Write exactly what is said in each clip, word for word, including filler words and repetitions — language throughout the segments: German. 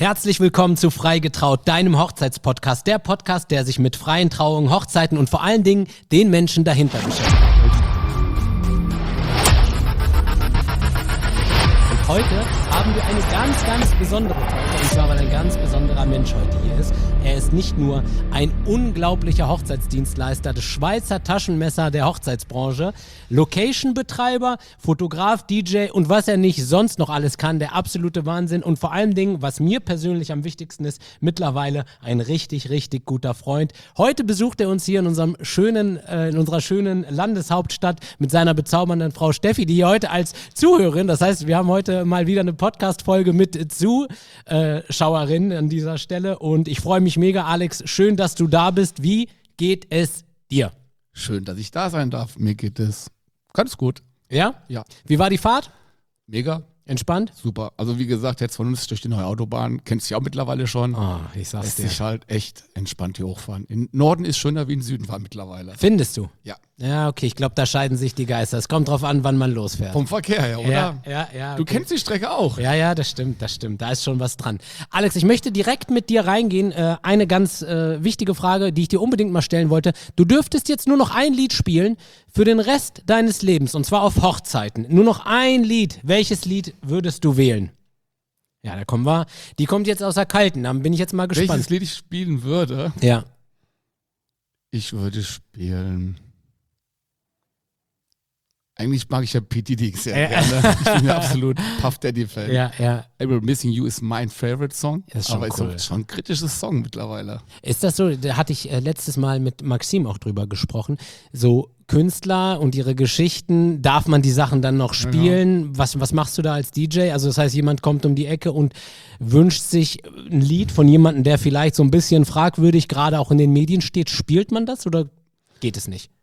Herzlich willkommen zu Freigetraut, deinem Hochzeitspodcast. Der Podcast, der sich mit freien Trauungen, Hochzeiten und vor allen Dingen den Menschen dahinter beschäftigt. Und heute haben wir eine ganz, ganz besondere Folge. Und zwar, weil ein ganz besonderer Mensch heute hier ist. Er ist nicht nur ein unglaublicher Hochzeitsdienstleister, das Schweizer Taschenmesser der Hochzeitsbranche, Location-Betreiber, Fotograf, D J und was er nicht sonst noch alles kann, der absolute Wahnsinn. Und vor allen Dingen, was mir persönlich am wichtigsten ist, mittlerweile ein richtig, richtig guter Freund. Heute besucht er uns hier in unserem schönen, äh, in unserer schönen Landeshauptstadt mit seiner bezaubernden Frau Steffi, die hier heute als Zuhörerin, das heißt, wir haben heute mal wieder eine Podcast-Folge mit Zuschauerin an dieser Stelle und ich freue mich mega, Alex. Schön, dass du da bist. Wie geht es dir? Schön, dass ich da sein darf. Mir geht es ganz gut. Ja? Ja. Wie war die Fahrt? Mega. Entspannt? Super. Also wie gesagt, jetzt von uns durch die neue Autobahn, kennst du ja auch mittlerweile schon. Oh, ich sag's Lässt dir. sich halt echt entspannt hier hochfahren. Im Norden ist schöner wie im Süden fahren mittlerweile. Findest du? Ja. Ja, okay. Ich glaube, da scheiden sich die Geister. Es kommt drauf an, wann man losfährt. Vom Verkehr her, oder? Ja, ja, ja. Du okay. kennst die Strecke auch. Ja, ja, das stimmt, das stimmt. Da ist schon was dran. Alex, ich möchte direkt mit dir reingehen. Äh, eine ganz äh, wichtige Frage, die ich dir unbedingt mal stellen wollte. Du dürftest jetzt nur noch ein Lied spielen für den Rest deines Lebens, und zwar auf Hochzeiten. Nur noch ein Lied. Welches Lied würdest du wählen? Ja, da kommen wir. Die kommt jetzt aus der Kalten. Da bin ich jetzt mal gespannt. Welches Lied ich spielen würde? Ja. Ich würde spielen... Eigentlich mag ich ja P. Diddy sehr Ja. gerne. Ich bin ja absolut Puff Daddy-Fan. Ja, ja. Able Missing You ist mein Favorite Song. Das ist schon aber cool. ist auch schon ein kritisches Song mittlerweile. Ist das so, da hatte ich äh, letztes Mal mit Maxim auch drüber gesprochen, so Künstler und ihre Geschichten, darf man die Sachen dann noch spielen? Ja. Was, was machst du da als D J? Also das heißt, jemand kommt um die Ecke und wünscht sich ein Lied von jemandem, der vielleicht so ein bisschen fragwürdig gerade auch in den Medien steht. Spielt man das oder geht es nicht?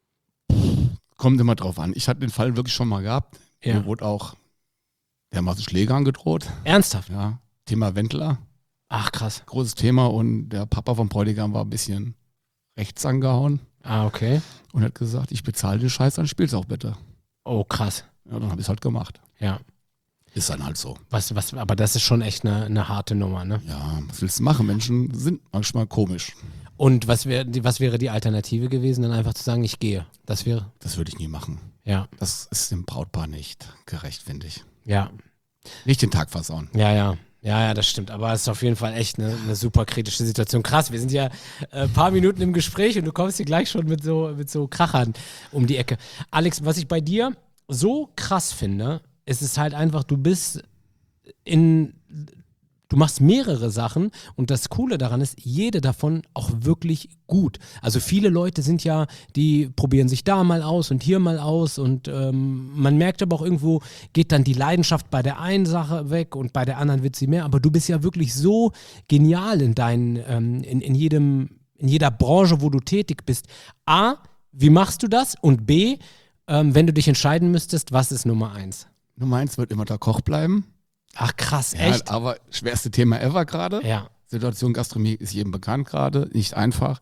Kommt immer drauf an. Ich hatte den Fall wirklich schon mal gehabt. Ja. Mir wurde auch dermaßen Schläge angedroht. Ernsthaft? Ja. Thema Wendler. Ach, krass. Großes Thema und der Papa vom Bräutigam war ein bisschen rechts angehauen Ah, okay. und hat gesagt, ich bezahle den Scheiß, dann spiel's auch bitte. Oh, krass. Ja, dann habe ich es halt gemacht. Ja. Ist dann halt so. Was, was, aber das ist schon echt eine, eine harte Nummer, ne? Ja, was willst du machen? Menschen sind manchmal komisch. Und was, wär, die, was wäre die Alternative gewesen, dann einfach zu sagen, ich gehe? Das wäre, Das würde ich nie machen. ja, Das ist dem Brautpaar nicht gerecht, finde ich. ja, Nicht den Tag versauen. ja, ja. Ja, ja, das stimmt. Aber es ist auf jeden Fall echt eine, eine super kritische Situation. Krass, wir sind ja ein äh, paar Minuten im Gespräch und du kommst hier gleich schon mit so, mit so Krachern um die Ecke. Alex, was ich bei dir so krass finde, ist es halt einfach, du bist in... Du machst mehrere Sachen und das Coole daran ist, jede davon auch wirklich gut. Also viele Leute sind ja, die probieren sich da mal aus und hier mal aus und ähm, man merkt aber auch irgendwo, geht dann die Leidenschaft bei der einen Sache weg und bei der anderen wird sie mehr. Aber du bist ja wirklich so genial in deinen, ähm, in, in jedem, in jeder Branche, wo du tätig bist. A, wie machst du das? Und B, ähm, wenn du dich entscheiden müsstest, was ist Nummer eins? Nummer eins wird immer der Koch bleiben. Ach krass, Ja, echt? aber schwerste Thema ever gerade. Ja. Situation Gastronomie ist jedem bekannt gerade, nicht einfach.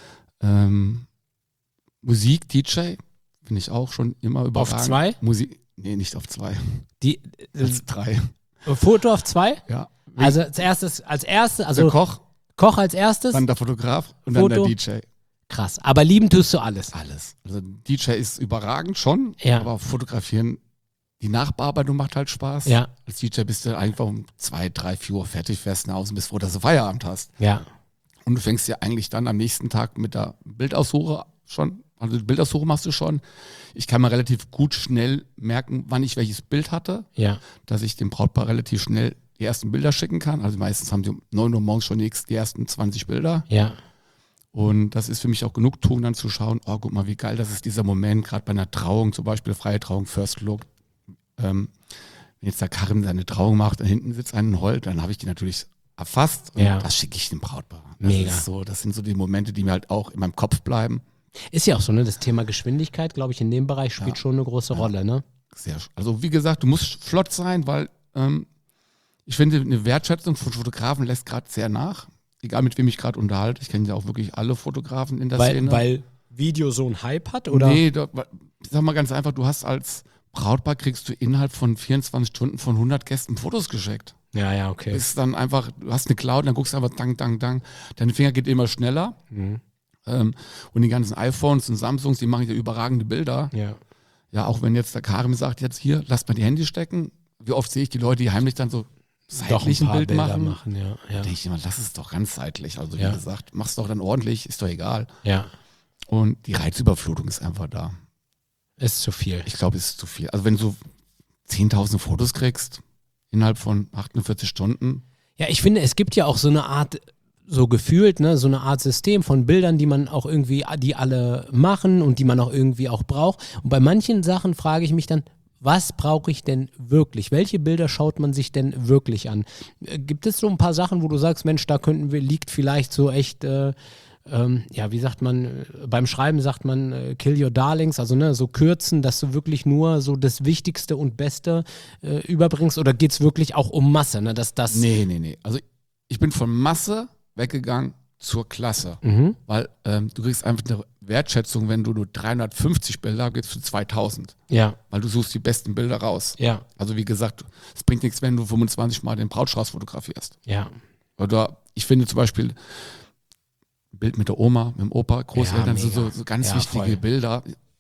Ähm, Musik, D J, finde ich auch schon immer überragend. Auf zwei? Musik, nee, nicht auf zwei. Die, Als drei. äh, Foto auf zwei? Ja. Also als erstes, als erstes, also der Koch, Koch als erstes? dann der Fotograf und Foto. dann der D J. Krass. Aber lieben tust du alles. Alles. Also D J ist überragend schon, Ja. aber fotografieren, die Nachbearbeitung macht halt Spaß. Ja. Als D J bist du einfach um zwei, drei, vier Uhr fertig, fährst nach Hause und bist froh, dass du Feierabend hast. Ja. Und du fängst ja eigentlich dann am nächsten Tag mit der Bildaussuche schon, also die Bildaussuche machst du schon. Ich kann mir relativ gut schnell merken, wann ich welches Bild hatte, Ja. dass ich dem Brautpaar relativ schnell die ersten Bilder schicken kann. Also meistens haben sie um neun Uhr morgens schon die die ersten zwanzig Bilder. Ja. Und das ist für mich auch Genugtuung, dann zu schauen, oh, guck mal, wie geil das ist, dieser Moment, gerade bei einer Trauung, zum Beispiel freie Trauung, First Look. Ähm, wenn jetzt der Karim seine Trauung macht und hinten sitzt ein Holt, dann habe ich die natürlich erfasst und Ja. das schicke ich dem Brautpaar. Das Mega. ist so, das sind so die Momente, die mir halt auch in meinem Kopf bleiben. Ist ja auch so, ne? Das Thema Geschwindigkeit, glaube ich, in dem Bereich spielt Ja. schon eine große Ja. Rolle, ne? Sehr, also wie gesagt, du musst flott sein, weil ähm, ich finde, eine Wertschätzung von Fotografen lässt gerade sehr nach. Egal mit wem ich gerade unterhalte. Ich kenne ja auch wirklich alle Fotografen in der Weil, Szene. weil Video so einen Hype hat, oder? Nee, da, ich sag mal ganz einfach, du hast als Brautpaar kriegst du innerhalb von vierundzwanzig Stunden von hundert Gästen Fotos geschickt. Ja, ja, okay. Ist dann einfach, du hast eine Cloud, dann guckst du einfach dang, dang, dang. Dein Finger geht immer schneller. Mhm. Ähm, und die ganzen iPhones und Samsungs, die machen ja überragende Bilder. Ja. Ja, auch wenn jetzt der Karim sagt, jetzt hier, lasst mal die Hände stecken. Wie oft sehe ich die Leute, die heimlich dann so Doch ein seitlich ein paar Bild Bilder machen. machen. Ja, ja. Da denke ich immer, lass es doch ganz seitlich. Also wie Ja. gesagt, mach's doch dann ordentlich, ist doch egal. ja. Und die Reizüberflutung ist einfach da. Ist zu viel. Ich glaube, es ist zu viel. Also wenn du zehntausend Fotos kriegst, innerhalb von achtundvierzig Stunden. Ja, ich finde, es gibt ja auch so eine Art, so gefühlt, ne, so eine Art System von Bildern, die man auch irgendwie, die alle machen und die man auch irgendwie auch braucht. Und bei manchen Sachen frage ich mich dann, was brauche ich denn wirklich? Welche Bilder schaut man sich denn wirklich an? Äh, Gibt es so ein paar Sachen, wo du sagst, Mensch, da könnten wir, liegt vielleicht so echt, äh, ähm, ja, wie sagt man, äh, beim Schreiben sagt man, äh, kill your darlings, also ne, so kürzen, dass du wirklich nur so das Wichtigste und Beste äh, überbringst, oder geht es wirklich auch um Masse, ne, dass das... Nee, nee, nee. Also ich bin von Masse weggegangen zur Klasse. Mhm. Weil ähm, du kriegst einfach eine Wertschätzung, wenn du nur dreihundertfünfzig Bilder gibst für zweitausend. Ja, Weil du suchst die besten Bilder raus. ja, Also wie gesagt, es bringt nichts, wenn du fünfundzwanzig Mal den Brautstrauß fotografierst. ja. Oder ich finde zum Beispiel ein Bild mit der Oma, mit dem Opa, Großeltern, Ja, sind so, mega. so ganz Ja, wichtige voll. Bilder.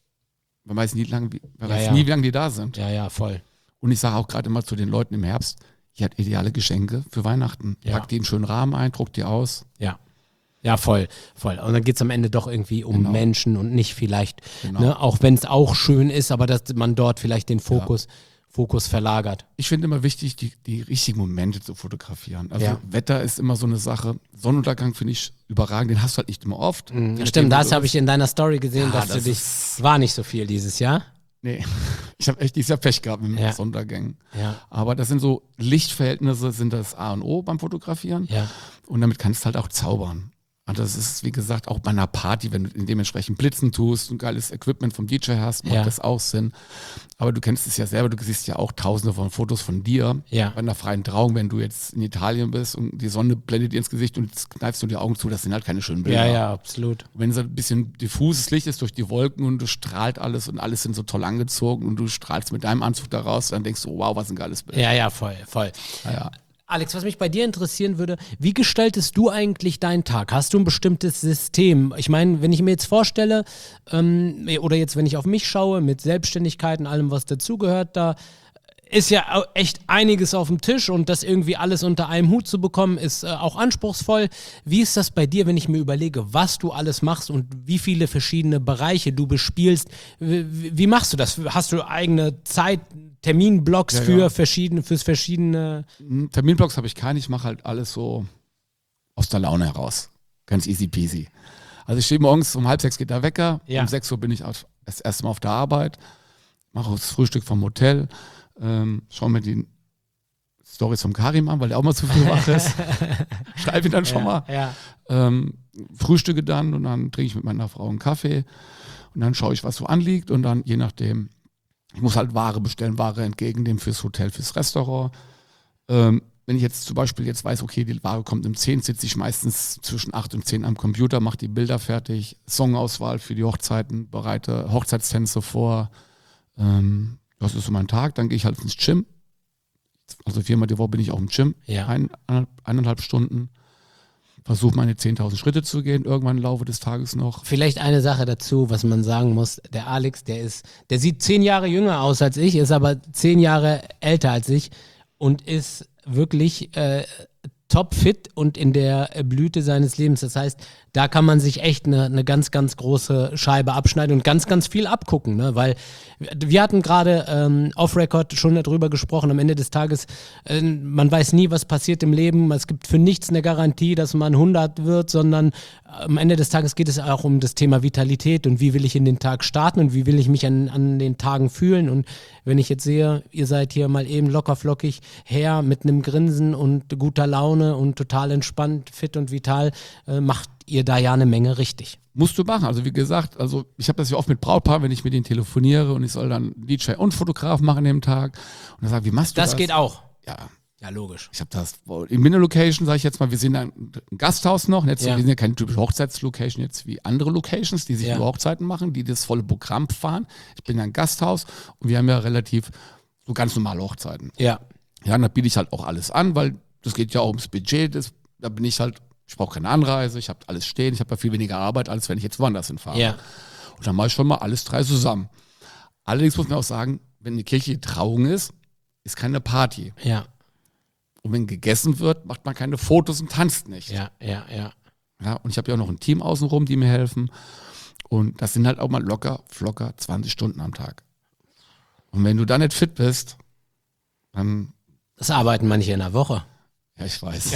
Man weiß nie, lang, wie- man Ja, weiß ja. nie, wie lange die da sind. Ja, ja, voll. Und ich sage auch gerade immer zu den Leuten im Herbst, ihr habt ideale Geschenke für Weihnachten. Ja. Packt die in einen schönen Rahmen ein, druckt die aus. Ja. Ja, voll, voll. Und dann geht es am Ende doch irgendwie um Genau. Menschen und nicht vielleicht, Genau. ne, auch wenn es auch schön ist, aber dass man dort vielleicht den Fokus, Fokus verlagert. Ich finde immer wichtig, die, die richtigen Momente zu fotografieren. Also Ja. Wetter ist immer so eine Sache. Sonnenuntergang finde ich überragend, den hast du halt nicht immer oft. Je nachdem, Stimmt, wo das du habe bist. ich in deiner Story gesehen, Ja, dass das du dich, ist- war nicht so viel dieses Jahr. Nee, ich habe echt dieses Jahr Pech gehabt mit den Ja. Sonnenuntergängen. Ja, Aber das sind so Lichtverhältnisse, sind das A und O beim Fotografieren. ja, Und damit kannst du halt auch zaubern. Und das ist, wie gesagt, auch bei einer Party, wenn du dementsprechend Blitzen tust, ein geiles Equipment vom D J hast, macht Ja. das auch Sinn. Aber du kennst es ja selber, du siehst ja auch tausende von Fotos von dir. Ja. Bei einer freien Trauung, wenn du jetzt in Italien bist und die Sonne blendet dir ins Gesicht und jetzt kneifst du die Augen zu, das sind halt keine schönen Bilder. ja, ja, absolut. Wenn es ein bisschen diffuses Licht ist durch die Wolken und du strahlt alles und alles sind so toll angezogen und du strahlst mit deinem Anzug da raus, dann denkst du, wow, was ein geiles Bild. Ja, ja, voll, voll. Ja, ja. Alex, was mich bei dir interessieren würde, wie gestaltest du eigentlich deinen Tag? Hast du ein bestimmtes System? Ich meine, wenn ich mir jetzt vorstelle, ähm, oder jetzt, wenn ich auf mich schaue, mit Selbstständigkeit und allem, was dazugehört, da ist ja au- echt einiges auf dem Tisch und das irgendwie alles unter einem Hut zu bekommen, ist äh, auch anspruchsvoll. Wie ist das bei dir, wenn ich mir überlege, was du alles machst und wie viele verschiedene Bereiche du bespielst? Wie, wie machst du das? Hast du eigene Zeit, Terminblocks Ja, für ja. verschiedene, fürs verschiedene... Hm, Terminblocks habe ich keinen, ich mache halt alles so aus der Laune heraus. Ganz easy peasy. Also ich stehe morgens um halb sechs geht der Wecker, Ja. um sechs Uhr bin ich auf, das erste Mal auf der Arbeit, mache das Frühstück vom Hotel, ähm, schaue mir die Storys vom Karim an, weil der auch mal zu früh wach ist. Schreibe ihn dann schon mal. Ja. Ähm, frühstücke dann und dann trinke ich mit meiner Frau einen Kaffee und dann schaue ich, was so anliegt und dann je nachdem, ich muss halt Ware bestellen, Ware entgegennehmen fürs Hotel, fürs Restaurant. Ähm, wenn ich jetzt zum Beispiel jetzt weiß, okay, die Ware kommt um zehn, sitze ich meistens zwischen acht und zehn am Computer, mache die Bilder fertig, Songauswahl für die Hochzeiten, bereite Hochzeitstänze vor. Ähm, das ist so mein Tag. Dann gehe ich halt ins Gym. Also viermal die Woche bin ich auch im Gym, Ja. ein, eineinhalb, eineinhalb Stunden. Versuche meine zehntausend Schritte zu gehen, irgendwann im Laufe des Tages noch. Vielleicht eine Sache dazu, was man sagen muss. Der Alex, der ist, der sieht zehn Jahre jünger aus als ich, ist aber zehn Jahre älter als ich und ist wirklich äh, topfit und in der Blüte seines Lebens. Das heißt, da kann man sich echt eine, eine ganz, ganz große Scheibe abschneiden und ganz, ganz viel abgucken, ne? Weil wir hatten gerade ähm, off-Record schon darüber gesprochen, am Ende des Tages, äh, man weiß nie, was passiert im Leben, es gibt für nichts eine Garantie, dass man hundert wird, sondern am Ende des Tages geht es auch um das Thema Vitalität und wie will ich in den Tag starten und wie will ich mich an, an den Tagen fühlen. Und wenn ich jetzt sehe, ihr seid hier mal eben locker flockig her mit einem Grinsen und guter Laune und total entspannt, fit und vital, äh, macht ihr da ja eine Menge richtig. Musst du machen. Also wie gesagt, also ich habe das ja oft mit Brautpaaren, wenn ich mit denen telefoniere und ich soll dann D J und Fotograf machen an dem Tag. Und dann sage wie machst du das? Das geht auch. Ja, Ja, logisch. ich habe das in Minne-Location, sage ich jetzt mal, wir sind ein Gasthaus noch. Jetzt, Ja. Wir sind ja keine typische Hochzeitslocation jetzt wie andere Locations, die sich Ja. nur Hochzeiten machen, die das volle Programm fahren. Ich bin ein Gasthaus und wir haben ja relativ so ganz normale Hochzeiten. Ja. Ja, da biete ich halt auch alles an, weil das geht ja auch ums Budget. Das, da bin ich halt, ich brauche keine Anreise, ich habe alles stehen, ich habe ja viel weniger Arbeit, als wenn ich jetzt woanders hinfahre. Ja. Und dann mache ich schon mal alles drei zusammen. Allerdings muss man auch sagen, wenn eine kirchliche Trauung ist, ist keine Party. Ja, Und wenn gegessen wird, macht man keine Fotos und tanzt nicht. ja, ja, ja. Ja, und ich habe ja auch noch ein Team außenrum, die mir helfen. Und das sind halt auch mal locker, flocker zwanzig Stunden am Tag. Und wenn du da nicht fit bist, dann, Das arbeiten manche in der Woche. ja, ich weiß.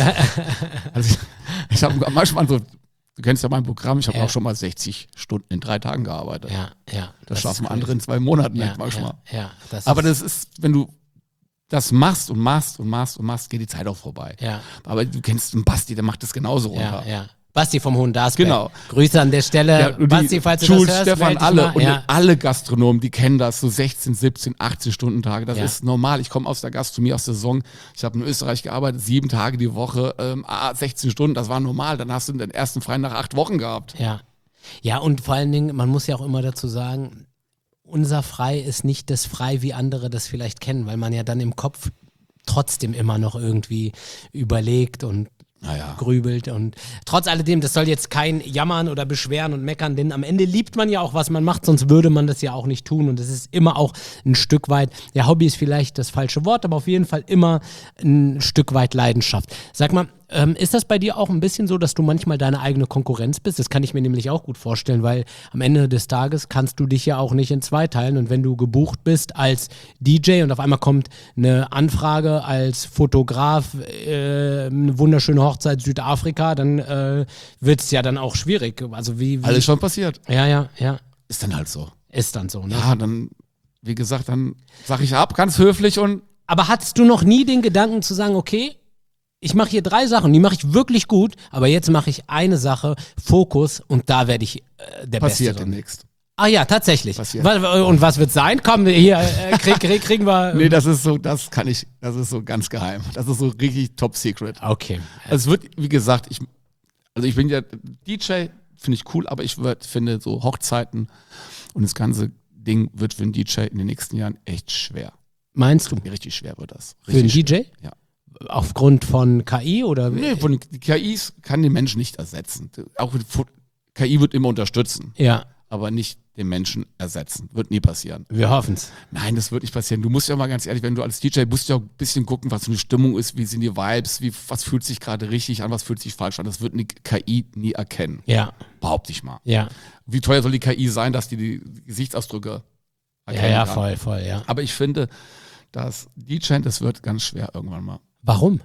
Also ich, ich habe manchmal so, du kennst ja mein Programm, ich habe Ja. auch schon mal sechzig Stunden in drei Tagen gearbeitet. Ja, ja. Das, schaffen ist andere in zwei Monaten ja, nicht manchmal. Ja, ja, das Aber ist, das ist, wenn du das machst und machst und machst und machst, geht die Zeit auch vorbei. ja, Aber du kennst den Basti, der macht das genauso ja, runter. ja. Basti vom Hohen Darsberg. Genau. Grüße an der Stelle. Ja, und die Basti, falls du Jules, das hörst, Stefan, meld dich alle mal. und Ja. alle Gastronomen, die kennen das, so sechzehn, siebzehn, achtzehn Stunden Tage, das Ja. ist normal. Ich komme aus der Gastronomie, aus der Saison, ich habe in Österreich gearbeitet, sieben Tage die Woche, ähm, ah, sechzehn Stunden, das war normal. Dann hast du den ersten Freien nach acht Wochen gehabt. Ja. Ja, und vor allen Dingen, man muss ja auch immer dazu sagen, unser Frei ist nicht das Frei, wie andere das vielleicht kennen, weil man ja dann im Kopf trotzdem immer noch irgendwie überlegt und Naja. grübelt und trotz alledem, das soll jetzt kein Jammern oder Beschweren und Meckern, denn am Ende liebt man ja auch, was man macht, sonst würde man das ja auch nicht tun und es ist immer auch ein Stück weit, ja, Hobby ist vielleicht das falsche Wort, aber auf jeden Fall immer ein Stück weit Leidenschaft. Sag mal, ähm, ist das bei dir auch ein bisschen so, dass du manchmal deine eigene Konkurrenz bist? Das kann ich mir nämlich auch gut vorstellen, weil am Ende des Tages kannst du dich ja auch nicht in zwei teilen und wenn du gebucht bist als D J und auf einmal kommt eine Anfrage als Fotograf, äh, eine wunderschöne Hochzeit Südafrika, dann äh, wird es ja dann auch schwierig. Also wie, wie Alles schon passiert. ja, ja, ja, Ist dann halt so. ist dann so, ne? Ja, dann, wie gesagt, dann sag ich ab, ganz höflich und Aber hattest du noch nie den Gedanken zu sagen, okay, ich mache hier drei Sachen, die mache ich wirklich gut, aber jetzt mache ich eine Sache, Fokus und da werde ich äh, der passiert Beste drin. demnächst. Ah ja, tatsächlich. Passiert. Wa- Und was wird sein? Komm, hier äh, krieg, krieg, kriegen wir. Nee, das ist so, das kann ich, das ist so ganz geheim. Das ist so richtig top secret. Okay. Also es wird, wie gesagt, ich, also ich bin ja D J, finde ich cool, aber ich würd, finde so Hochzeiten und das ganze Ding wird für einen D J in den nächsten Jahren echt schwer. Meinst du? Richtig schwer wird das. Für einen Richtig D J? Ja. Aufgrund von K I oder? Nee, von den K Is kann den Menschen nicht ersetzen. Auch mit Fo- K I wird immer unterstützen, Ja, aber nicht den Menschen ersetzen. Wird nie passieren. wir hoffen's. Nein, das wird nicht passieren. Du musst ja mal ganz ehrlich, wenn du als D J musst du ja auch ein bisschen gucken, was für eine Stimmung ist, wie sind die Vibes, wie, was fühlt sich gerade richtig an, was fühlt sich falsch an. Das wird eine K I nie erkennen. Ja, Behaupte ich mal. ja. Wie teuer soll die K I sein, dass die die Gesichtsausdrücke Ja, erkennen ja, kann? voll, voll, ja. Aber ich finde, dass D J, das wird ganz schwer irgendwann mal. Warum?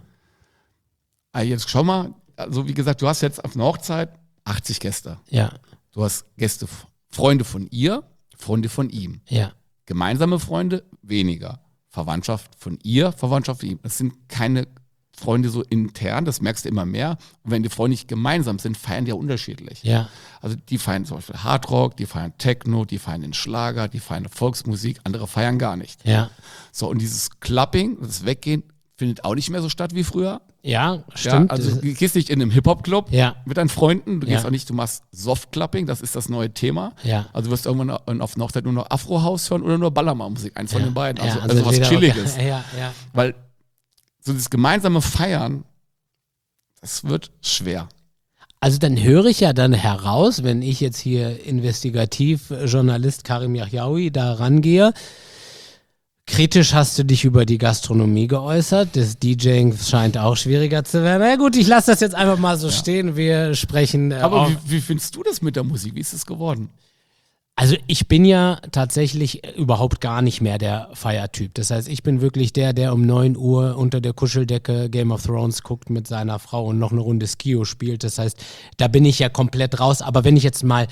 Ah, jetzt schau mal, also wie gesagt, du hast jetzt auf einer Hochzeit achtzig Gäste. Ja, Du hast Gäste, Freunde von ihr, Freunde von ihm. ja, Gemeinsame Freunde weniger. Verwandtschaft von ihr, Verwandtschaft von ihm. Das sind keine Freunde so intern, das merkst du immer mehr. Und wenn die Freunde nicht gemeinsam sind, feiern die ja unterschiedlich. ja, Also die feiern zum Beispiel Hardrock, die feiern Techno, die feiern den Schlager, die feiern Volksmusik, andere feiern gar nicht. ja. So, und dieses Clubbing, das Weggehen, findet auch nicht mehr so statt wie früher. Ja, stimmt. Ja, also du gehst nicht in einem Hip-Hop-Club Ja. mit deinen Freunden, du Ja. gehst auch nicht, du machst Soft-Clubbing, das ist das neue Thema. Ja. Also du wirst irgendwann auf einer Hochzeit nur noch Afro-House hören oder nur Ballermann-Musik, eins von ja, den beiden. ja, Also, also was wieder- Chilliges. Ja, ja. Weil so das gemeinsame Feiern, das wird schwer. Also dann höre ich ja dann heraus, wenn ich jetzt hier Investigativjournalist Karim Yahyaoui da rangehe, kritisch hast du dich über die Gastronomie geäußert, das DJing scheint auch schwieriger zu werden. Na gut, ich lasse das jetzt einfach mal so stehen, wir sprechen äh, Aber auch. wie, wie findest du das mit der Musik? Wie ist es geworden? Also ich bin ja tatsächlich überhaupt gar nicht mehr der Feiertyp. Das heißt, ich bin wirklich der, der um neun Uhr unter der Kuscheldecke Game of Thrones guckt mit seiner Frau und noch eine Runde Skio spielt. Das heißt, da bin ich ja komplett raus. Aber wenn ich jetzt mal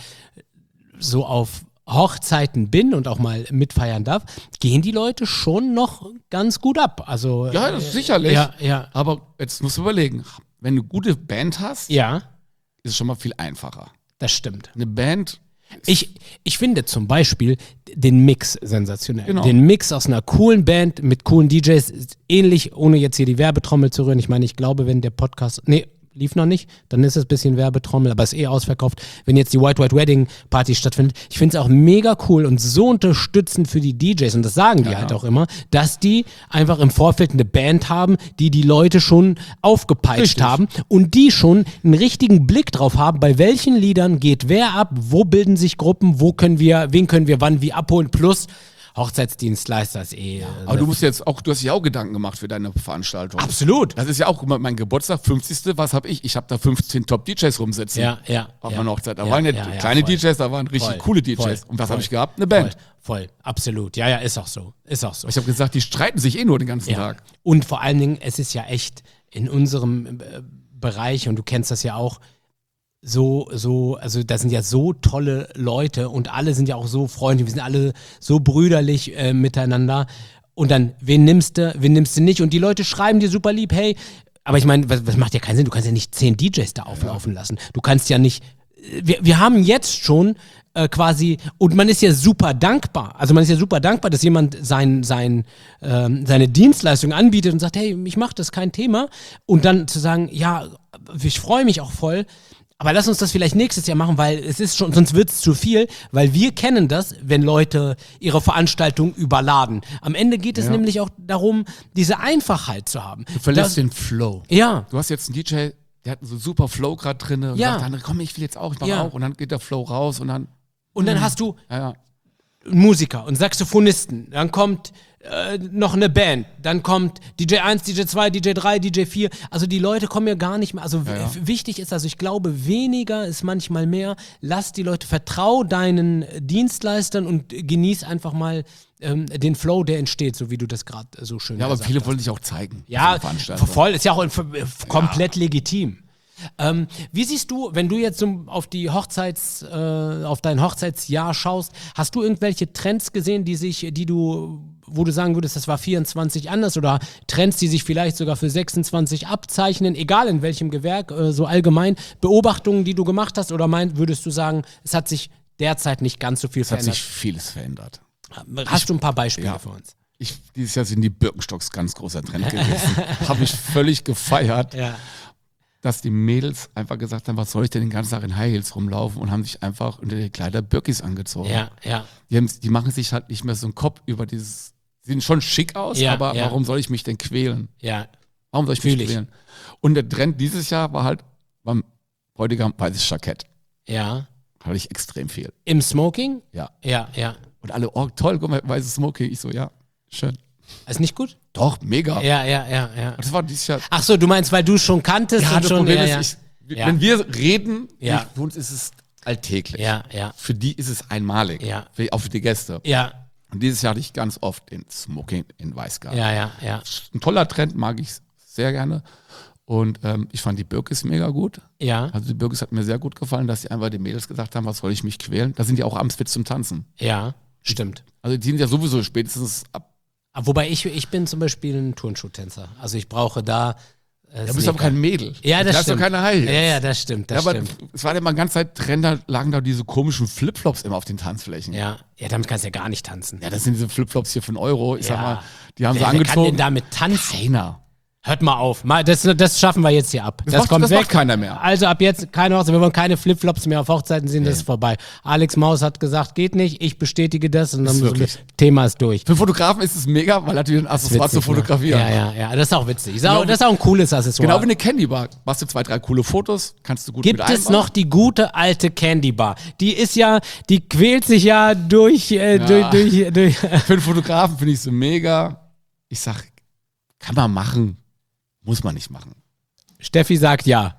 so auf Hochzeiten bin und auch mal mitfeiern darf, gehen die Leute schon noch ganz gut ab. Also Ja, das äh, sicherlich. Ja, ja, Aber jetzt musst du überlegen, wenn du eine gute Band hast, ja, ist es schon mal viel einfacher. das stimmt. Eine Band, Ich, ich finde zum Beispiel den Mix sensationell. Genau. Den Mix aus einer coolen Band mit coolen D Js ist ähnlich, ohne jetzt hier die Werbetrommel zu rühren. Ich meine, ich glaube, wenn der Podcast, nee, lief noch nicht, dann ist es ein bisschen Werbetrommel, aber ist eh ausverkauft. Wenn jetzt die White White Wedding Party stattfindet, ich finde es auch mega cool und so unterstützend für die D Js, und das sagen die Ja. halt auch immer, dass die einfach im Vorfeld eine Band haben, die die Leute schon aufgepeitscht Richtig. haben und die schon einen richtigen Blick drauf haben, bei welchen Liedern geht wer ab, wo bilden sich Gruppen, wo können wir, wen können wir wann wie abholen, plus Hochzeitsdienstleister ist eh. äh, Aber du musst jetzt auch, du hast dir auch Gedanken gemacht für deine Veranstaltung. absolut. Das ist ja auch guck mal, mein Geburtstag, fünfzigste Was habe ich? Ich habe da fünfzehn Top-D Js rumsitzen. Ja, ja. Auf ja. meiner Hochzeit. Da ja, waren nicht ja, ja, kleine voll. D Js, da waren richtig Voll, coole D Js. voll, Und was voll. habe ich gehabt? Eine Band. Voll, voll, absolut. Ja, ja, ist auch so. Ist auch so. Ich habe gesagt, die streiten sich eh nur den ganzen Ja. Tag. Und vor allen Dingen, es ist ja echt in unserem äh, Bereich, und du kennst das ja auch, so, so, also da sind ja so tolle Leute und alle sind ja auch so freundlich, wir sind alle so brüderlich äh, miteinander. Und dann, wen nimmst du, wen nimmst du nicht? Und die Leute schreiben dir super lieb, hey, aber ich meine, was, was macht ja keinen Sinn? Du kannst ja nicht zehn D Js da auflaufen lassen. Du kannst ja nicht, wir, wir haben jetzt schon äh, quasi, und man ist ja super dankbar, also man ist ja super dankbar, dass jemand sein, sein, ähm, seine Dienstleistung anbietet und sagt, hey, ich mache das, kein Thema. Und dann zu sagen, ja, ich freue mich auch voll, aber lass uns das vielleicht nächstes Jahr machen, weil es ist schon, sonst wird es zu viel, weil wir kennen das, wenn Leute ihre Veranstaltung überladen. Am Ende geht es Ja. nämlich auch darum, diese Einfachheit zu haben. Du verlässt Das- den Flow. Ja, Du hast jetzt einen D J, der hat so super Flow gerade drin. Und Ja. sagt dann, komm, ich will jetzt auch, ich mache Ja. auch. Und dann geht der Flow raus und dann, und dann hast du ja, ja. Musiker und Saxophonisten, dann kommt äh, noch eine Band, dann kommt D J eins, D J zwei, D J drei, D J vier, also die Leute kommen ja gar nicht mehr, also w- Ja, ja. wichtig ist, also ich glaube, weniger ist manchmal mehr, lass die Leute, vertrau deinen Dienstleistern und genieß einfach mal ähm, den Flow, der entsteht, so wie du das gerade so schön Ja, aber gesagt viele hast. wollen sich auch zeigen. Ja, auf der Veranstaltung. voll, ist ja auch f- f- komplett legitim. Ähm, wie siehst du, wenn du jetzt so auf die Hochzeits, äh, auf dein Hochzeitsjahr schaust, hast du irgendwelche Trends gesehen, die sich, die du, wo du sagen würdest, das war vierundzwanzig anders, oder Trends, die sich vielleicht sogar für sechsundzwanzig abzeichnen, egal in welchem Gewerk, äh, so allgemein, Beobachtungen, die du gemacht hast, oder mein, würdest du sagen, es hat sich derzeit nicht ganz so viel Es hat verändert? sich vieles verändert. Hast du ein paar Beispiele Ja. für uns? Ich, dieses Jahr sind die Birkenstocks ganz großer Trend gewesen. Habe ich völlig gefeiert, Ja. dass die Mädels einfach gesagt haben, was soll ich denn den ganzen Tag in High Heels rumlaufen, und haben sich einfach unter die Kleider Birkis angezogen. Ja, ja. Die, haben, die machen sich halt nicht mehr so einen Kopf über dieses, sehen schon schick aus, Ja, aber ja. warum soll ich mich denn quälen? Ja, Warum soll ich mich Fühl ich. quälen? Und der Trend dieses Jahr war halt beim Bräutigam weißes Jackett. ja. Hatte ich extrem viel. Im Smoking? Ja. Ja, ja. Und alle, oh toll, guck mal, weißes Smoking. Ich so, ja, schön. Ist nicht gut? Doch, mega. Ja, ja, ja, ja. Und das war dieses Jahr. Ach so, du meinst, weil du schon kanntest Ja, und das schon. Problem ja, ist, ja. Ich, Ja. wenn wir reden, Ja. ich, für uns ist es alltäglich. ja, ja, Für die ist es einmalig. Ja. Für, auch für die Gäste. ja, Und dieses Jahr hatte ich ganz oft den Smoking in Weiß gehabt. ja, ja, ja. Ein toller Trend, mag ich sehr gerne. Und ähm, ich fand die Birkis mega gut. Ja, Also die Birkis hat mir sehr gut gefallen, dass sie einfach den Mädels gesagt haben, was soll ich mich quälen? Da sind die auch abends fit zum Tanzen. ja, stimmt. Also die sind ja sowieso spätestens ab. Aber wobei ich, ich bin zum Beispiel ein Turnschuhtänzer. Also ich brauche da. Äh, Du bist aber Sneaker. kein Mädel. Ja, Du das hast doch stimmt. keine High Heels. Ja, ja, das stimmt, das Ja, aber stimmt. es war ja mal eine ganze Zeit Trend, da lagen da diese komischen Flipflops immer auf den Tanzflächen. Ja, ja, damit kannst du ja gar nicht tanzen. Ja, das sind diese Flipflops hier für einen Euro. Ich Ja. sag mal, die haben wer, sie wer kann denn angezogen. damit tanzen? Keiner. Hört mal auf. Mal, das, das schaffen wir jetzt hier ab. Das, macht- kommt das weg. macht keiner mehr. Also ab jetzt keine Hochzeit. Wir wollen keine Flipflops mehr auf Hochzeiten sehen. Das ist vorbei. Alex Maus hat gesagt, geht nicht. Ich bestätige das. Und dann Ist so, wirklich. Thema ist durch. Für Fotografen ist es mega, weil natürlich ein Accessoire zu Witzig, ne? fotografieren. Ja, ja, ja. Das ist auch witzig. Ist auch, Genau das ist auch ein cooles Accessoire. Genau wie eine Candy Bar. Machst du zwei, drei coole Fotos, kannst du gut Gibt mit es einbauen. noch die gute alte Candy Bar? Die ist ja, die quält sich ja durch, äh, Ja. durch, durch, durch. Für einen Fotografen finde ich so mega. Ich sag, kann man machen, muss man nicht machen. Steffi sagt ja.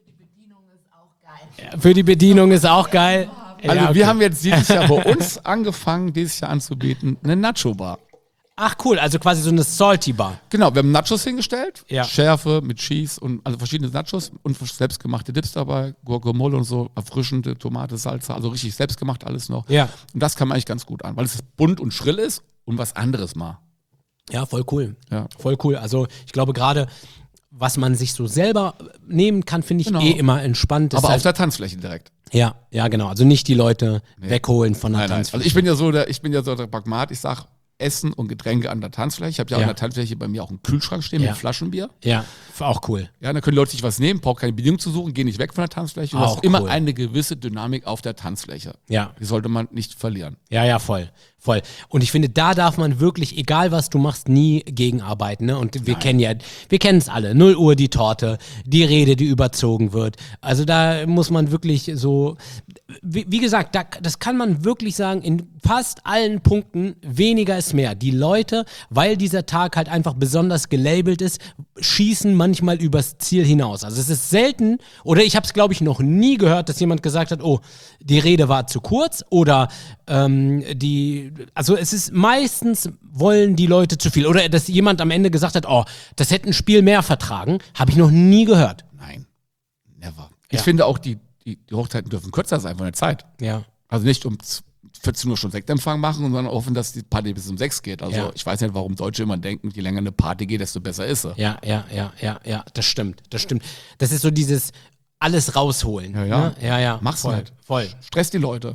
Für die Bedienung ist auch geil. Also Ja, okay. wir haben jetzt dieses Jahr bei uns angefangen, dieses Jahr anzubieten, eine Nacho-Bar. Ach cool, also quasi so eine Salty Bar. Genau, wir haben Nachos hingestellt, Ja. Schärfe mit Cheese und also verschiedene Nachos und selbstgemachte Dips dabei, Guacamole und so, erfrischende Tomate, Salsa, also richtig selbstgemacht alles noch. Ja. Und das kam eigentlich ganz gut an, weil es bunt und schrill ist und was anderes mal. Ja, voll cool. Ja. Voll cool. Also ich glaube gerade, was man sich so selber nehmen kann, finde ich Genau. eh immer entspannt. Aber Ist auf halt, der Tanzfläche direkt. ja, ja, genau. Also nicht die Leute wegholen von der Nein, nein. Tanzfläche. Also ich bin ja so der, ich bin ja so der Pragmat, ich sag, Essen und Getränke an der Tanzfläche. Ich habe ja, Ja. an der Tanzfläche bei mir auch einen Kühlschrank stehen Ja. mit Flaschenbier. Ja, auch cool. Ja, da können die Leute sich was nehmen, braucht keine Bedienung zu suchen, gehen nicht weg von der Tanzfläche. Du Auch hast immer cool. eine gewisse Dynamik auf der Tanzfläche. Ja. Die sollte man nicht verlieren. Ja, ja, voll. Voll. Und ich finde, da darf man wirklich, egal was du machst, nie gegenarbeiten. Ne? Und wir kennen ja, wir kennen es alle. null Uhr die Torte, die Rede, die überzogen wird. Also da muss man wirklich so, wie, wie gesagt, da, das kann man wirklich sagen, in fast allen Punkten, weniger ist mehr. Die Leute, weil dieser Tag halt einfach besonders gelabelt ist, schießen manchmal übers Ziel hinaus. Also es ist selten, oder ich habe es, glaube ich, noch nie gehört, dass jemand gesagt hat, oh, die Rede war zu kurz oder ähm, die, also es ist meistens wollen die Leute zu viel. Oder dass jemand am Ende gesagt hat, oh, das hätte ein Spiel mehr vertragen, habe ich noch nie gehört. Nein, never. Ich Ja. finde auch, die, die, die Hochzeiten dürfen kürzer sein von der Zeit. Ja. Also nicht um vierzehn Uhr schon Sektempfang machen, sondern hoffen, dass die Party bis um sechs geht. Also Ja. ich weiß nicht, warum Deutsche immer denken, je länger eine Party geht, desto besser ist sie. Ja, ja, ja, ja, ja, das stimmt, das stimmt. Das ist so dieses alles rausholen. Ja, ja. Ne? Ja, ja. Mach's voll, halt. Voll. Stress die Leute.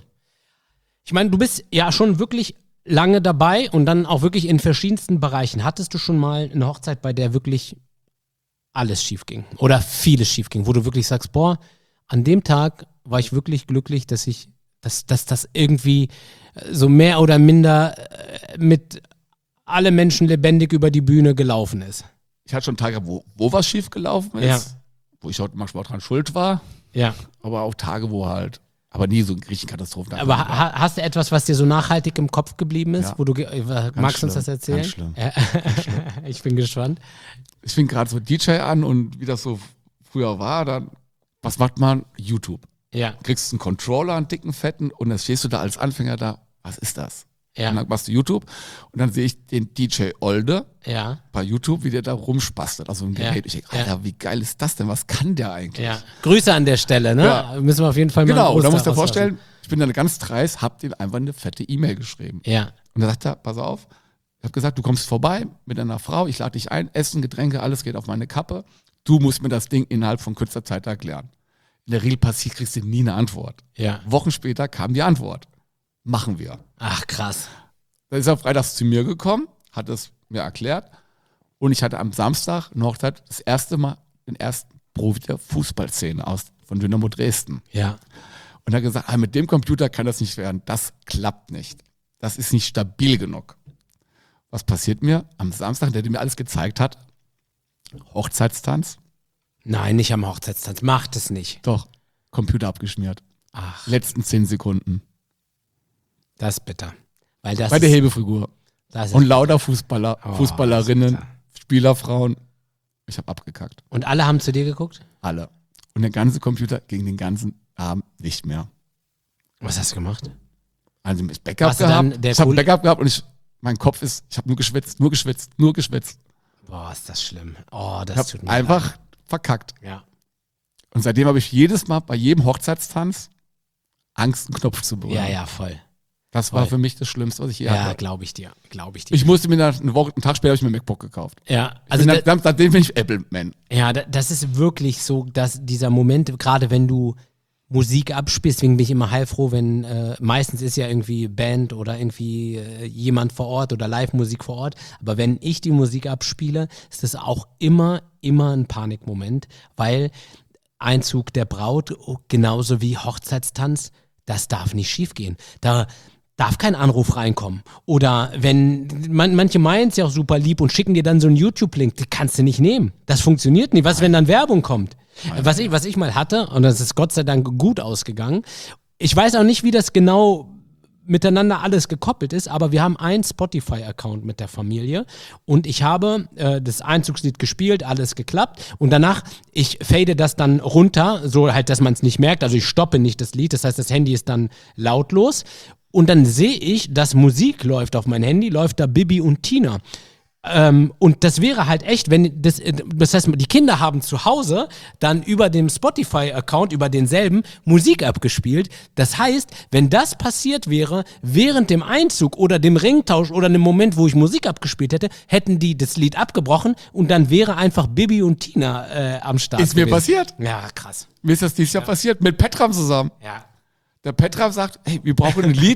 Ich meine, du bist ja schon wirklich lange dabei und dann auch wirklich in verschiedensten Bereichen. Hattest du schon mal eine Hochzeit, bei der wirklich alles schief ging oder vieles schief ging, wo du wirklich sagst, boah, an dem Tag war ich wirklich glücklich, dass ich, dass, dass das irgendwie so mehr oder minder äh, mit alle Menschen lebendig über die Bühne gelaufen ist. Ich hatte schon Tage, wo, wo was schief gelaufen ist, Ja. wo ich heute manchmal dran schuld war, Ja. aber auch Tage, wo halt, aber nie so ein Griechenkatastrophen. Aber ha hast du etwas, was dir so nachhaltig im Kopf geblieben ist, Ja. wo du ge- äh, magst du uns schlimm, das erzählen? ganz schlimm. Ja. Ich bin gespannt. Ich fing gerade so D J an und wie das so früher war, dann, was macht man? YouTube. Ja, Kriegst einen Controller, einen dicken, fetten und dann stehst du da als Anfänger da, was ist das? ja, Und dann machst du YouTube und dann sehe ich den D J Olde ja, bei YouTube, wie der da rumspastet, also im Ja, Gerät. Ich denke, ja. Alter, wie geil ist das denn? Was kann der eigentlich? ja. Grüße an der Stelle, ne? Ja. Müssen wir auf jeden Fall mal Genau, einen und da Gruß musst du dir daraus lassen. vorstellen, ich bin dann ganz dreist, hab dem einfach eine fette E-Mail geschrieben. Ja, Und da sagt er, pass auf, ich habe gesagt, du kommst vorbei mit einer Frau, ich lade dich ein, Essen, Getränke, alles geht auf meine Kappe. Du musst mir das Ding innerhalb von kurzer Zeit erklären. In der Regel passiert, kriegst du nie eine Antwort. ja. Wochen später kam die Antwort. Machen wir. Ach, krass. Dann ist er freitags zu mir gekommen, hat es mir erklärt und ich hatte am Samstag eine Hochzeit das erste Mal den ersten Profi der Fußballszene aus von Dynamo Dresden. Ja, Und er hat gesagt, ah, mit dem Computer kann das nicht werden. Das klappt nicht. Das ist nicht stabil genug. Was passiert mir? Am Samstag, der mir alles gezeigt hat, Hochzeitstanz, nein, nicht am Hochzeitstanz. Macht es nicht. doch, Computer abgeschmiert. Ach, Letzten zehn Sekunden. das ist bitter. Weil das Bei der ist, Hebefigur. das ist Und lauter Fußballer, Oh, Fußballerinnen, das ist bitter. Spielerfrauen. Ich habe abgekackt. Und alle haben zu dir geguckt? Alle. Und der ganze Computer ging den ganzen Abend nicht mehr. Was hast du gemacht? Also ich Backup Hast du dann gehabt. der Ich habe Cool- Backup gehabt und ich, mein Kopf ist, ich habe nur geschwitzt, nur geschwitzt, nur geschwitzt. Boah, ist das schlimm. Oh, Ich das tut habe mir einfach leid. verkackt. Ja. Und seitdem habe ich jedes Mal bei jedem Hochzeitstanz Angst, einen Knopf zu berühren. Ja, ja, voll. Das war voll. für mich das Schlimmste, was ich je Ja, hatte. glaube ich dir. Glaube ich dir. Ich musste mir dann eine Woche, einen Tag später habe ich mir ein MacBook gekauft. ja, Also also bin da, dann, seitdem bin ich Apple-Man. ja, da, das ist wirklich so, dass dieser Moment, gerade wenn du Musik abspielst, deswegen bin ich immer heilfroh, wenn äh, meistens ist ja irgendwie Band oder irgendwie äh, jemand vor Ort oder Live-Musik vor Ort, aber wenn ich die Musik abspiele, ist das auch immer, immer ein Panikmoment, weil Einzug der Braut, genauso wie Hochzeitstanz, das darf nicht schiefgehen. Da darf kein Anruf reinkommen. Oder wenn, man, manche meinen es ja auch super lieb und schicken dir dann so einen YouTube-Link, den kannst du nicht nehmen. Das funktioniert nicht. Was, wenn dann Werbung kommt? Was ich, was ich mal hatte, und das ist Gott sei Dank gut ausgegangen, ich weiß auch nicht, wie das genau miteinander alles gekoppelt ist, aber wir haben einen Spotify-Account mit der Familie und ich habe äh, das Einzugslied gespielt, alles geklappt und danach, ich fade das dann runter, so halt, dass man es nicht merkt, also ich stoppe nicht das Lied, das heißt, das Handy ist dann lautlos und dann sehe ich, dass Musik läuft auf mein Handy, läuft da Bibi und Tina. Ähm, und das wäre halt echt, wenn das, das heißt, die Kinder haben zu Hause dann über dem Spotify-Account, über denselben, Musik abgespielt. Das heißt, wenn das passiert wäre, während dem Einzug oder dem Ringtausch oder einem Moment, wo ich Musik abgespielt hätte, hätten die das Lied abgebrochen und dann wäre einfach Bibi und Tina äh, am Start Ist mir gewesen. passiert. Ja, krass. Mir ist das dieses Jahr passiert, mit Petram zusammen. Ja. Der Petram sagt, hey, wir brauchen ein Lied,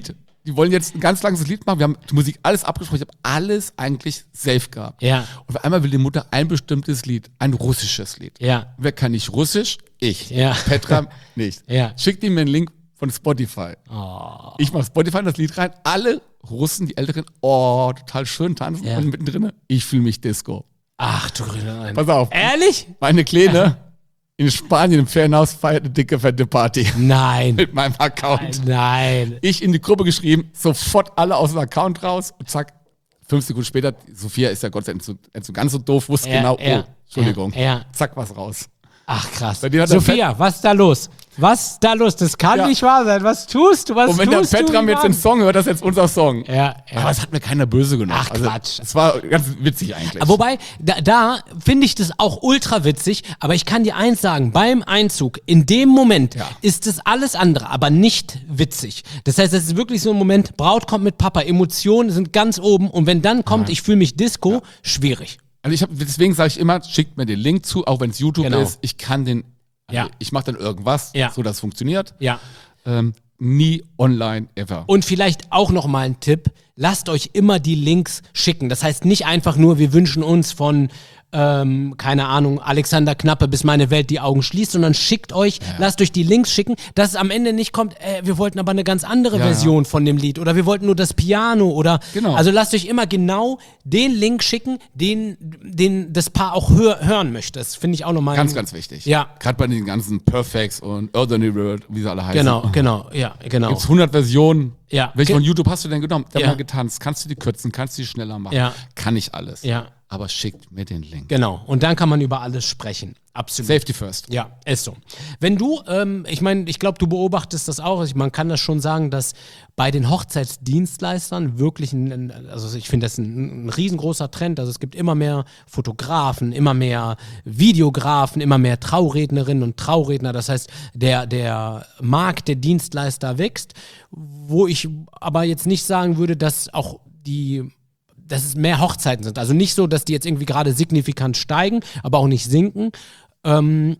die wollen jetzt ein ganz langes Lied machen. Wir haben die Musik alles abgesprochen. Ich habe alles eigentlich safe gehabt. Ja. Und auf einmal will die Mutter ein bestimmtes Lied, ein russisches Lied. Ja. Wer kann nicht Russisch? Ich. Ja. Petra nicht. Ja. Schickt ihm den Link von Spotify. Oh. Ich mach Spotify in das Lied rein. Alle Russen, die Älteren, oh, total schön tanzen. Ja. Und mittendrin, ich fühle mich Disco. Ach du grüne Nein. Pass auf. Ehrlich? Meine Kleine in Spanien im Ferienhaus feiert eine dicke, fette Party Nein. mit meinem Account. Nein. Ich in die Gruppe geschrieben, sofort alle aus dem Account raus und zack, fünf Sekunden später, Sophia ist ja Gott sei Dank so, so ganz so doof, wusste Ja, genau, ja, oh, Entschuldigung, ja, ja. zack, was raus. Ach krass. Bei dir hat der Sophia, was ist da los? Was ist da los? Das kann Ja. nicht wahr sein. Was tust du? Was Und wenn der tust du, Petram jetzt den Ivan? Song hört, das ist jetzt unser Song. Ja, ja. Aber es hat mir keiner böse genommen. Ach, Quatsch. Es war ganz witzig eigentlich. Wobei, da, da finde ich das auch ultra witzig, aber ich kann dir eins sagen, beim Einzug, in dem Moment Ja. ist das alles andere, aber nicht witzig. Das heißt, es ist wirklich so ein Moment, Braut kommt mit Papa, Emotionen sind ganz oben und wenn dann kommt, ich fühle mich Disco, schwierig. Also ich hab, deswegen sage ich immer, schickt mir den Link zu, auch wenn es YouTube Genau. ist. Ich kann den, also Ja. ich mache dann irgendwas, Ja. so dass es funktioniert. Ja. Ähm, nie online ever. Und vielleicht auch noch mal ein Tipp, lasst euch immer die Links schicken. Das heißt nicht einfach nur, wir wünschen uns von, ähm, keine Ahnung, Alexander Knappe, bis meine Welt die Augen schließt, sondern schickt euch, lasst euch die Links schicken, dass es am Ende nicht kommt, äh, wir wollten aber eine ganz andere Ja, Version von dem Lied oder wir wollten nur das Piano oder, Genau. also lasst euch immer genau den Link schicken, den, den das Paar auch hör, hören möchte. Das finde ich auch nochmal. Ganz, ganz wichtig. Ja. Gerade bei den ganzen Perfects und Ordinary World, wie sie alle heißen. Genau, genau, ja, genau. Gibt es hundert Versionen. Ja. Welche Ge- von YouTube hast du denn genommen? Da Ja. mal getanzt. Kannst du die kürzen? Kannst du die schneller machen? Ja. Kann ich alles. Ja. Aber schickt mir den Link. Genau. Und dann kann man über alles sprechen. Absolut. Safety first. Ja, ist so. Wenn du, ähm, ich meine, ich glaube, du beobachtest das auch, ich, man kann das schon sagen, dass bei den Hochzeitsdienstleistern wirklich, ein, ein- also ich finde das ein, ein riesengroßer Trend, also es gibt immer mehr Fotografen, immer mehr Videografen, immer mehr Traurednerinnen und Trauredner, das heißt, der, der Markt der Dienstleister wächst, wo ich aber jetzt nicht sagen würde, dass auch die dass es mehr Hochzeiten sind. Also nicht so, dass die jetzt irgendwie gerade signifikant steigen, aber auch nicht sinken. Ähm,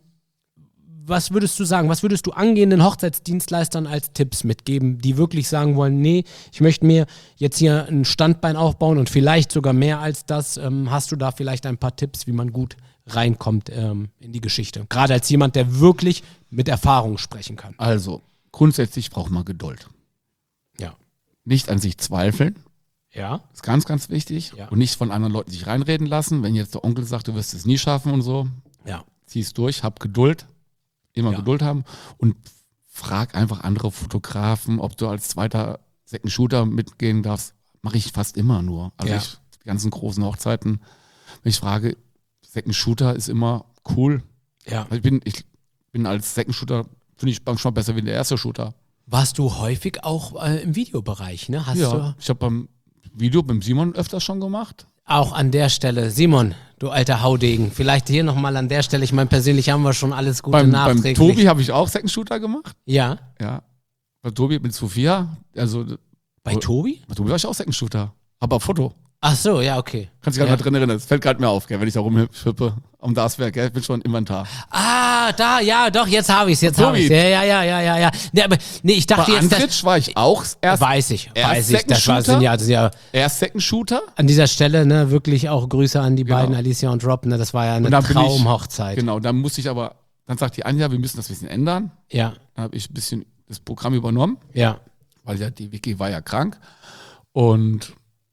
was würdest du sagen, was würdest du angehenden Hochzeitsdienstleistern als Tipps mitgeben, die wirklich sagen wollen, nee, ich möchte mir jetzt hier ein Standbein aufbauen und vielleicht sogar mehr als das. Ähm, hast du da vielleicht ein paar Tipps, wie man gut reinkommt ähm, in die Geschichte? Gerade als jemand, der wirklich mit Erfahrung sprechen kann. Also, grundsätzlich braucht man Geduld. Ja. Nicht an sich zweifeln. Ja. Ist ganz, ganz wichtig. Ja. Und nicht von anderen Leuten sich reinreden lassen. Wenn jetzt der Onkel sagt, du wirst es nie schaffen und so, Ja. zieh's durch, hab Geduld. Immer Ja. Geduld haben. Und frag einfach andere Fotografen, ob du als zweiter Second Shooter mitgehen darfst. Mache ich fast immer nur. Also Ja. ich, die ganzen großen Hochzeiten, wenn ich frage, Second Shooter ist immer cool. Ja. Ich bin, ich bin als Second Shooter, finde ich manchmal besser wie der erste Shooter. Warst du häufig auch äh, im Videobereich, ne? Hast ja. du Ich habe beim Video beim Simon öfters schon gemacht. auch an der Stelle, Simon, du alter Haudegen, vielleicht hier nochmal an der Stelle, ich meine, persönlich haben wir schon alles Gute Beim, beim nachträglich. Tobi habe ich auch Second Shooter gemacht. Ja, Ja. Bei Tobi mit Sophia. Also bei Tobi? bei Tobi war ich auch Second Shooter. Aber auf Foto. Ach so, ja, okay. Kannst dich gerade Ja. mal drin erinnern. Das fällt gerade mir auf, gell, wenn ich da rumhüppe. Um das Werk, gell? Ich bin schon im Inventar. Ah, da, ja, doch, jetzt habe ich es, jetzt Tobi. habe ich es. Ja, ja, ja, ja, ja, ja. Nee, aber, nee, ich Bei dachte jetzt, das, Antritsch war ich auch erst, weiß ich, erst weiß ich, Second das war, Shooter? sind ja, das ist ja erst Second Shooter. an dieser Stelle, ne, wirklich auch Grüße an die Genau. beiden, Alicia und Rob, ne, das war ja eine Und dann bin ich- Traumhochzeit. Genau, dann musste ich aber, dann sagt die Anja, wir müssen das ein bisschen ändern. Ja, Dann habe ich ein bisschen das Programm übernommen, ja, weil ja die Vicky war ja krank. Und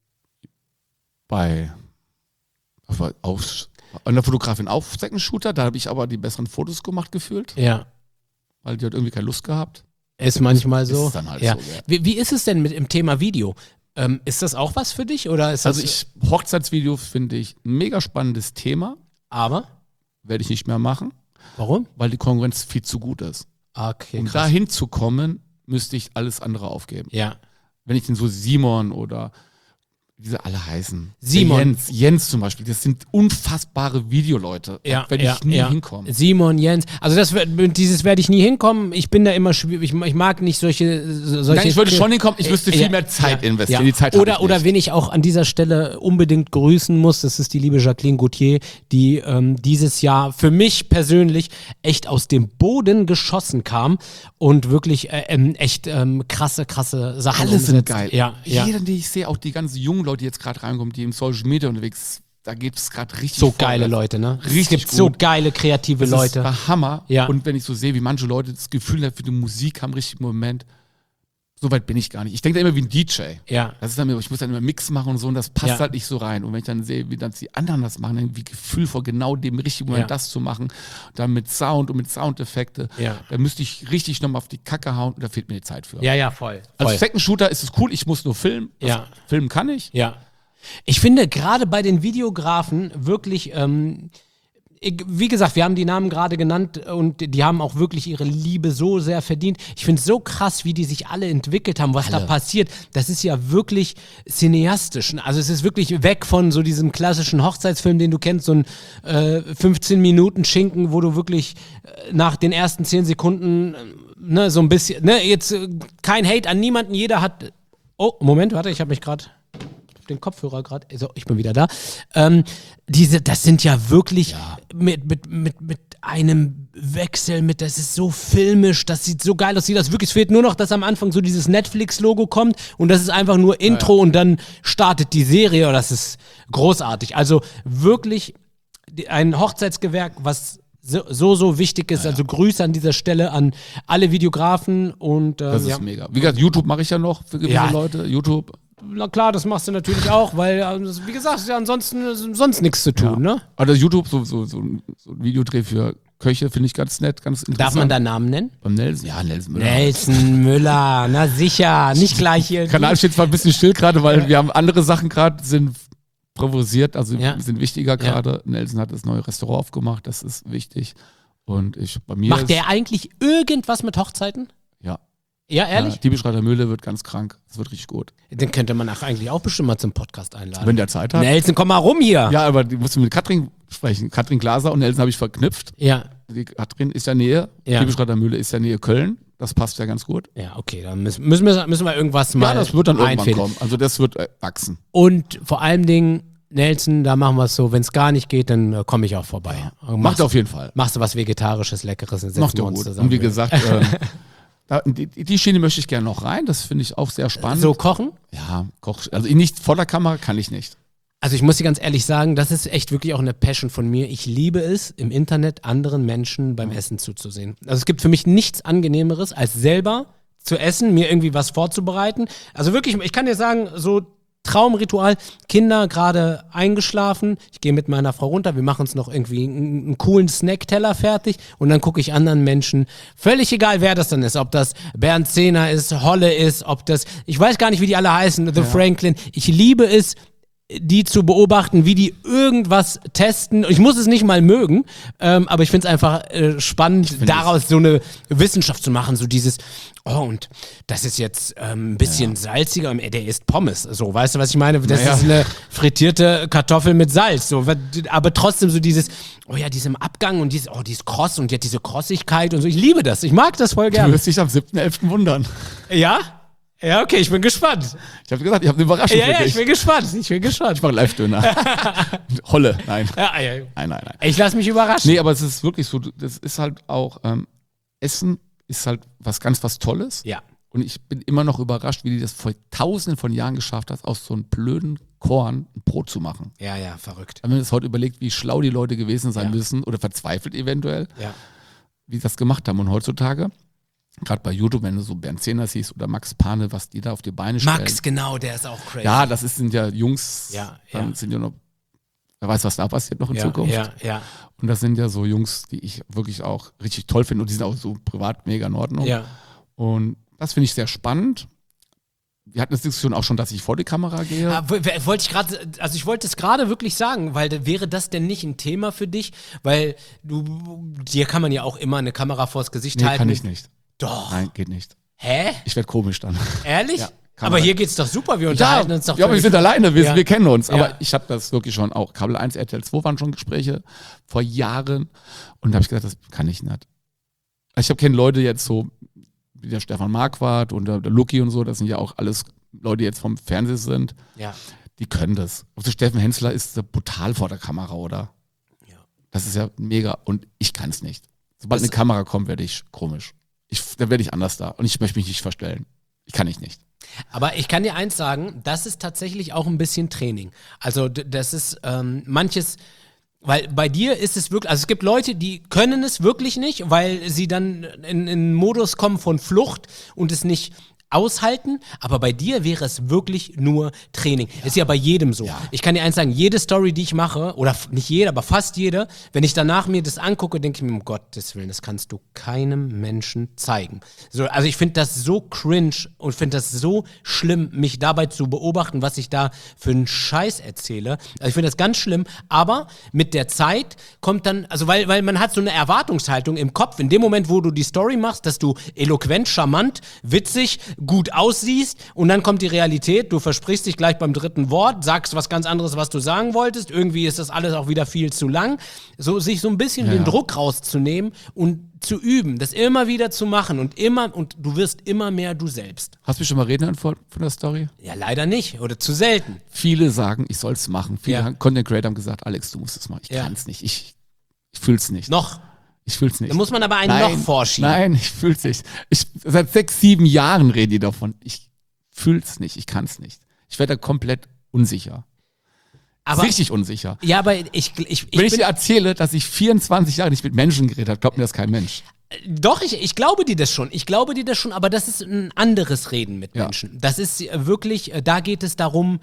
bei das war auf, an der Fotografin auf Second Shooter, da habe ich aber die besseren Fotos gemacht gefühlt, ja. weil die hat irgendwie keine Lust gehabt. Ist manchmal so. Ist dann halt ja. so, ja. Wie, wie ist es denn mit im Thema Video? Ähm, ist das auch was für dich oder ist das? Also ich, Hochzeitsvideo finde ich ein mega spannendes Thema, Aber werde ich nicht mehr machen, warum? weil die Konkurrenz viel zu gut ist. Okay, Um krass. dahin zu kommen, müsste ich alles andere aufgeben. Ja, Wenn ich den so Simon oder wie sie alle heißen. Simon. Der Jens, Jens zum Beispiel, das sind unfassbare Videoleute. Ja, Da werde ja, ich nie ja. hinkommen. Simon, Jens. Also das wird- dieses werde ich nie hinkommen. Ich bin da immer schwierig. Ich, ich mag nicht solche, so- solche. Nein, ich würde schon hinkommen, ich müsste viel Ja, mehr Zeit ja, investieren. ja. Die Zeit habe oder, ich oder nicht. wen ich auch an dieser Stelle unbedingt grüßen muss, das ist die liebe Jacqueline Gauthier, die ähm, dieses Jahr für mich persönlich echt aus dem Boden geschossen kam und wirklich äh, ähm, echt ähm, krasse, krasse Sachen Alle umsetzt. sind geil. Ja, ja. Jeder, den ich sehe, auch die ganzen jungen Leute, die jetzt gerade reinkommen, die im Social Media unterwegs, da geht es gerade richtig So vorwärts. geile Leute, ne? Richtig es gibt gut. so geile, kreative Das Leute. ist der Hammer. Ja. Und wenn ich so sehe, wie manche Leute das Gefühl haben, für die Musik haben, richtig im Moment, so weit bin ich gar nicht. Ich denke da immer wie ein D J. Ja. Das ist dann, immer- ich muss dann immer Mix machen und so und das passt Ja. halt nicht so rein. Und wenn ich dann sehe, wie dann die anderen das machen, dann wie Gefühl vor genau dem richtigen Moment Ja. das zu machen, dann mit Sound und mit Soundeffekte, Ja. da müsste ich richtig nochmal auf die Kacke hauen und da fehlt mir die Zeit für. Ja, ja, voll. Als voll. Second Shooter ist es cool, ich muss nur filmen. Das Ja. Filmen kann ich. Ja. Ich finde gerade bei den Videografen wirklich, ähm, ich, wie gesagt, wir haben die Namen gerade genannt und die haben auch wirklich ihre Liebe so sehr verdient. Ich finde es so krass, wie die sich alle entwickelt haben, was da passiert. Das ist ja wirklich cineastisch. Also es ist wirklich weg von so diesem klassischen Hochzeitsfilm, den du kennst, so ein äh, fünfzehn Minuten Schinken, wo du wirklich äh, nach den ersten zehn Sekunden, äh, ne, so ein bisschen, ne, jetzt äh, kein Hate an niemanden, jeder hat, oh, Moment, warte, ich habe mich gerade den Kopfhörer gerade. So, ich bin wieder da. Ähm, diese, das sind ja wirklich Mit, mit, mit, mit einem Wechsel, mit, das ist so filmisch, das sieht so geil aus, sieht das wirklich, es fehlt nur noch, dass am Anfang so dieses Netflix-Logo kommt und das ist einfach nur Intro und dann startet die Serie, das ist großartig. Also wirklich die- ein Hochzeitsgewerk, was so, so, so wichtig ist. Also Grüße an dieser Stelle an alle Videografen und ähm, Das ist ja. mega. Wie gesagt, YouTube mache ich ja noch für gewisse Ja. Leute. YouTube. Na klar, das machst du natürlich auch, weil, also, wie gesagt, ist ja ansonsten äh, sonst nichts zu tun, ne? Also YouTube, so, so, so, ein- so ein Videodreh für Köche finde ich ganz nett, ganz interessant. Darf man da Namen nennen? Beim Nelson? Ja, Nelson Müller. Nelson Müller, na sicher, nicht gleich hier. Der Kanal steht zwar ein bisschen still gerade, weil wir haben andere Sachen gerade, sind favorisiert, also Ja. sind wichtiger gerade. Nelson hat das neue Restaurant aufgemacht, das ist wichtig. Und ich, bei mir Macht ist, der eigentlich irgendwas mit Hochzeiten? ja. Ja, ehrlich? Ja, die Beschreiter Mühle wird ganz krank. Das wird richtig gut. Den könnte man auch eigentlich auch bestimmt mal zum Podcast einladen. Wenn der Zeit hat. Nelson, komm mal rum hier. Ja, aber die musst du mit Katrin sprechen. Katrin Glaser und Nelson habe ich verknüpft. Ja, Die Katrin ist ja Nähe, Ja. die Beschreiter Mühle ist ja Nähe Köln. Das passt ja ganz gut. ja, okay, dann müssen, müssen, wir, müssen wir irgendwas mal Ja, das wird dann irgendwann einfädeln. kommen. Also das wird äh, wachsen. Und vor allem Dingen, Nelson, da machen wir es so, wenn es gar nicht geht, dann äh, komme ich auch vorbei. Macht Machst, er auf jeden Fall. machst du was Vegetarisches, Leckeres und setzen Macht wir er uns gut. zusammen. Und wie gesagt, ähm, da, die, die Schiene möchte ich gerne noch rein. Das finde ich auch sehr spannend. So kochen? Ja, Koch. Also nicht vor der Kamera kann ich nicht. Also ich muss dir ganz ehrlich sagen, das ist echt wirklich auch eine Passion von mir. Ich liebe es, im Internet anderen Menschen beim Essen zuzusehen. Also es gibt für mich nichts Angenehmeres, als selber zu essen, mir irgendwie was vorzubereiten. Also wirklich, ich kann dir sagen, so Traumritual, Kinder gerade eingeschlafen, ich gehe mit meiner Frau runter, wir machen uns noch irgendwie einen, einen coolen Snackteller fertig und dann gucke ich anderen Menschen, völlig egal wer das dann ist, ob das Bernd Zehner ist, Holle ist, ob das, ich weiß gar nicht, wie die alle heißen, The Franklin, ich liebe es, die zu beobachten, wie die irgendwas testen. Ich muss es nicht mal mögen, ähm, aber ich finde es einfach äh, spannend, daraus so eine Wissenschaft zu machen, so dieses, oh, und das ist jetzt ähm, ein bisschen salziger, und der isst Pommes, so, weißt du, was ich meine? Das Naja. ist eine frittierte Kartoffel mit Salz, so, aber trotzdem so dieses, oh ja, diesem Abgang und dieses, oh, die ist kross und die hat diese Krossigkeit und so, ich liebe das, ich mag das voll Du gerne. wirst dich am siebten elften wundern. Ja? Ja, okay, ich bin gespannt. Ich habe gesagt, ich habe eine Überraschung Ja, für ja, dich. ich bin gespannt, ich bin gespannt. Ich mache Live-Döner. Holle, nein. Ja, ja. Nein, nein, nein. Ich lasse mich überraschen. Nee, aber es ist wirklich so, das ist halt auch, ähm, Essen ist halt was ganz was Tolles. Ja. Und ich bin immer noch überrascht, wie die das vor tausenden von Jahren geschafft hat, aus so einem blöden Korn ein Brot zu machen. Ja, ja, verrückt. Wenn man das heute überlegt, wie schlau die Leute gewesen sein Ja. müssen oder verzweifelt eventuell, Ja. wie sie das gemacht haben. Und heutzutage, gerade bei YouTube, wenn du so Bernd Zehner siehst oder Max Pane, was die da auf die Beine stellen. Max, genau, der ist auch crazy. Ja, das ist, sind ja Jungs, Ja, dann ja. sind ja noch, wer weiß, was da passiert noch in ja, Zukunft. ja, ja, Und das sind ja so Jungs, die ich wirklich auch richtig toll finde und die sind auch so privat mega in Ordnung. ja. Und das finde ich sehr spannend. Wir hatten das Diskussion auch schon, dass ich vor die Kamera gehe. Ah, w- w- wollte ich gerade, also ich wollte es gerade wirklich sagen, weil da- wäre das denn nicht ein Thema für dich? Weil du, dir kann man ja auch immer eine Kamera vors Gesicht Nee, halten. kann ich nicht. Doch. Nein, geht nicht. Hä? Ich werde komisch dann. Ehrlich? Ja. Aber hier geht's doch super, wir Ja, unterhalten uns doch. ja, aber wir sind alleine, wir, Ja. wir kennen uns. Ja. Aber ich habe das wirklich schon auch. Kabel eins, R T L zwei waren schon Gespräche vor Jahren. Und da habe ich gesagt, das kann ich nicht. Ich habe keine Leute jetzt so, wie der Stefan Marquardt und der, der Lucky und so, das sind ja auch alles Leute, die jetzt vom Fernsehen sind. Ja. Die können das. Auch der Steffen Hensler ist brutal vor der Kamera, oder? Ja. Das ist ja mega. Und ich kann es nicht. Sobald Das- eine Kamera kommt, werde ich komisch. Ich, dann werde ich anders da. Und ich möchte mich nicht verstellen. Ich kann ich nicht. Aber ich kann dir eins sagen, das ist tatsächlich auch ein bisschen Training. Also d- das ist ähm, manches, weil bei dir ist es wirklich, also es gibt Leute, die können es wirklich nicht, weil sie dann in, in einen Modus kommen von Flucht und es nicht aushalten, aber bei dir wäre es wirklich nur Training. Ist ja bei jedem so. Ja. Ich kann dir eins sagen, jede Story, die ich mache, oder f- nicht jede, aber fast jede, wenn ich danach mir das angucke, denke ich mir, um Gottes Willen, das kannst du keinem Menschen zeigen. So, also ich finde das so cringe und finde das so schlimm, mich dabei zu beobachten, was ich da für einen Scheiß erzähle. Also ich finde das ganz schlimm, aber mit der Zeit kommt dann, also weil, weil man hat so eine Erwartungshaltung im Kopf, in dem Moment, wo du die Story machst, dass du eloquent, charmant, witzig, gut aussiehst und dann kommt die Realität, du versprichst dich gleich beim dritten Wort, sagst was ganz anderes, was du sagen wolltest, irgendwie ist das alles auch wieder viel zu lang. So sich so ein bisschen Ja. den Druck rauszunehmen und zu üben, das immer wieder zu machen und immer, und du wirst immer mehr du selbst. Hast du mich schon mal reden hören von, von der Story? Ja, leider nicht oder zu selten. Viele sagen, ich soll es machen. Viele Ja. Content Creator haben gesagt, Alex, du musst es machen. Ich Ja. kann es nicht. Ich, ich fühle es nicht. Noch. Ich fühle es nicht. Da muss man aber einen Nein, noch vorschieben. Nein, ich fühle es nicht. Ich, seit sechs, sieben Jahren reden die davon. Ich fühle es nicht. Ich kann es nicht. Ich werde da komplett unsicher. Aber, Richtig unsicher. ja, aber ich, ich, ich, Wenn ich bin, dir erzähle, dass ich vierundzwanzig Jahre nicht mit Menschen geredet habe, glaubt mir das kein Mensch. Doch, ich, ich glaube dir das schon. Ich glaube dir das schon, aber das ist ein anderes Reden mit Ja. Menschen. Das ist äh, wirklich, äh, da geht es darum,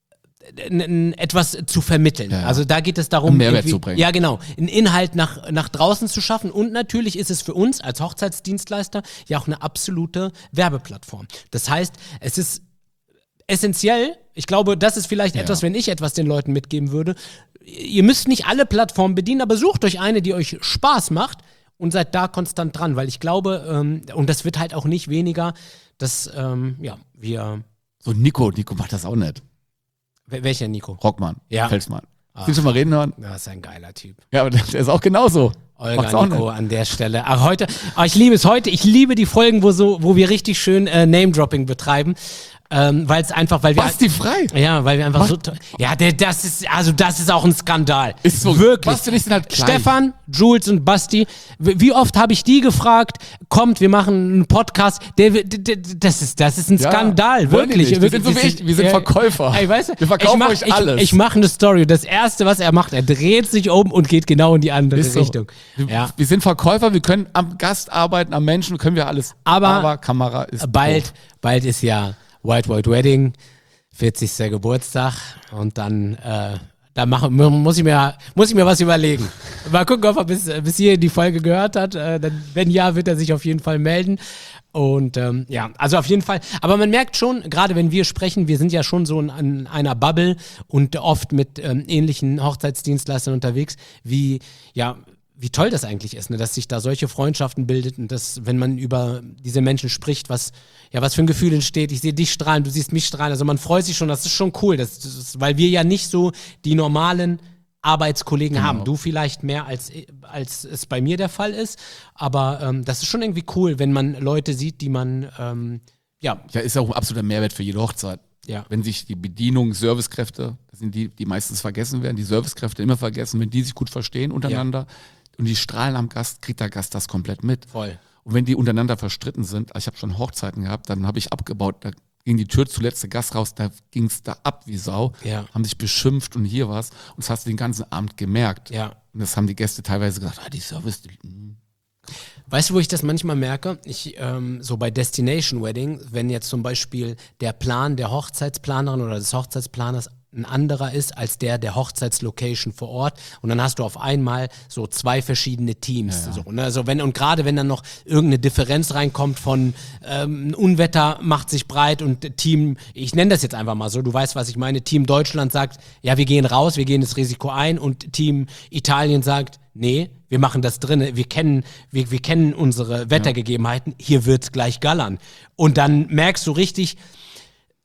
äh, n- n- etwas zu vermitteln. Ja, ja. Also da geht es darum, Einen Mehrwert irgendwie- zu bringen. Ja, genau. Einen Inhalt nach, nach draußen zu schaffen. Und natürlich ist es für uns als Hochzeitsdienstleister ja auch eine absolute Werbeplattform. Das heißt, es ist essentiell, ich glaube, das ist vielleicht Ja. etwas, wenn ich etwas den Leuten mitgeben würde. Ihr müsst nicht alle Plattformen bedienen, aber sucht euch eine, die euch Spaß macht und seid da konstant dran, weil ich glaube, ähm, und das wird halt auch nicht weniger, dass, ähm, ja, wir, So Nico, Nico macht das auch nicht. wel- welcher Nico? Rockmann, Ja. Felsmann. Willst du schon mal reden hören? Das ist ein geiler Typ. Ja, aber der, der ist auch genauso. Macht's Olga auch Nico nicht. an der Stelle. Ach, heute, ach, ich liebe es heute, ich liebe die Folgen, wo so, wo wir richtig schön äh, Name-Dropping betreiben, ähm, weil es einfach, weil wir... Basti frei. Ja, weil wir einfach Was? so. to- Ja, der, das ist, also das ist auch ein Skandal. Ist so. Wirklich. Basti und ich sind halt gleich. Stefan, Jules und Basti, w- wie oft habe ich die gefragt, kommt, wir machen einen Podcast, der, der, der das ist, das ist ein Ja, Skandal, wollen die wirklich. nicht. Wir wirklich. sind so wie ich, wir sind Verkäufer. Ey, weißt du, Wir verkaufen ich mach, euch alles. Ich, ich mache eine Story. Das erste, was er macht, er dreht sich um und geht genau in die andere Ist so. Richtung. Wir, Ja. wir sind Verkäufer, wir können am Gast arbeiten, am Menschen, können wir alles. Aber Kamera ist Bald, tot. bald ist ja White White Wedding, vierzigster Geburtstag und dann, äh, da machen, muss, ich mir, muss ich mir was überlegen. Mal gucken, ob er bis, bis hierhin die Folge gehört hat. Äh, dann, wenn ja, wird er sich auf jeden Fall melden. Und ähm, ja, also auf jeden Fall. Aber man merkt schon, gerade wenn wir sprechen, wir sind ja schon so in, in einer Bubble und oft mit ähm, ähnlichen Hochzeitsdienstleistern unterwegs, wie, ja, wie toll das eigentlich ist, ne? Dass sich da solche Freundschaften bildet und dass, wenn man über diese Menschen spricht, was, ja, was für ein Gefühl entsteht. Ich sehe dich strahlen, du siehst mich strahlen. Also man freut sich schon, das ist schon cool, das, das ist, weil wir ja nicht so die normalen Arbeitskollegen Genau. haben. Du vielleicht mehr, als, als es bei mir der Fall ist. Aber ähm, das ist schon irgendwie cool, wenn man Leute sieht, die man, ähm, ja, Ja, ist auch ein absoluter Mehrwert für jede Hochzeit. ja. Wenn sich die Bedienung, Servicekräfte, das sind die, die meistens vergessen werden, die Servicekräfte immer vergessen, wenn die sich gut verstehen untereinander und die strahlen am Gast, kriegt der Gast das komplett mit. Voll. Und wenn die untereinander verstritten sind, ich habe schon Hochzeiten gehabt, dann habe ich abgebaut, da ging die Tür zuletzt der Gast raus, da ging es da ab wie Sau, Ja. haben sich beschimpft und hier was und das hast du den ganzen Abend gemerkt. Ja. Und das haben die Gäste teilweise gesagt, ah, die Service, die, mm. Weißt du, wo ich das manchmal merke? Ich, ähm, so bei Destination Wedding, wenn jetzt zum Beispiel der Plan der Hochzeitsplanerin oder des Hochzeitsplaners ein anderer ist als der der Hochzeitslocation vor Ort und dann hast du auf einmal so zwei verschiedene Teams. Ja, ja. So, ne? Also wenn, und gerade wenn dann noch irgendeine Differenz reinkommt von ähm, ein Unwetter macht sich breit und Team, ich nenne das jetzt einfach mal so, du weißt, was ich meine, Team Deutschland sagt, ja, wir gehen raus, wir gehen das Risiko ein und Team Italien sagt, nee, wir machen das drin, wir kennen, wir, wir kennen unsere Wettergegebenheiten, hier wird's gleich gallern. Und dann merkst du richtig,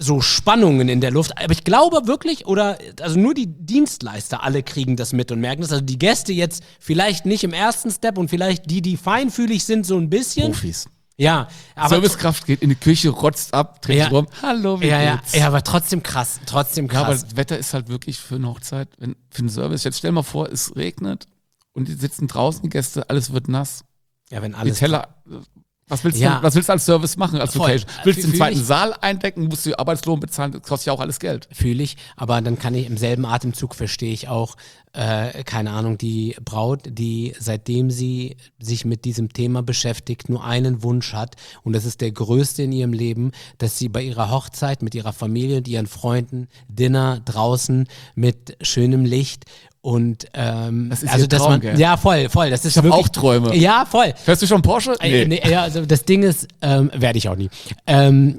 so Spannungen in der Luft. Aber ich glaube wirklich, oder also nur die Dienstleister alle kriegen das mit und merken das. Also die Gäste jetzt vielleicht nicht im ersten Step und vielleicht die, die feinfühlig sind, so ein bisschen. Profis. Ja, aber Servicekraft geht in die Küche, rotzt ab, dreht Ja. sich rum. Hallo, wie ja, ja, geht's? ja, aber trotzdem krass, trotzdem Ja, aber krass. das Wetter ist halt wirklich für eine Hochzeit, wenn, für einen Service. Jetzt stell mal vor, es regnet und die sitzen draußen, die Gäste, alles wird nass. Ja, wenn Die alles Teller, was willst, Ja. du, was willst du als Service machen, als Voll. Location? Willst du den Fühl zweiten ich. Saal eindecken, musst du Arbeitslohn bezahlen, das kostet ja auch alles Geld. fühle ich, aber dann kann ich im selben Atemzug verstehe ich auch, äh, keine Ahnung, die Braut, die seitdem sie sich mit diesem Thema beschäftigt, nur einen Wunsch hat und das ist der größte in ihrem Leben, dass sie bei ihrer Hochzeit mit ihrer Familie und ihren Freunden Dinner draußen mit schönem Licht und ähm, Das ist also ihr dass Traum, man gell? ja voll, voll, das ist Ich habe wirklich auch Träume. ja voll. Fährst du schon Porsche? Äh, nee, ja, also das Ding ist, ähm, werde ich auch nie. Ähm,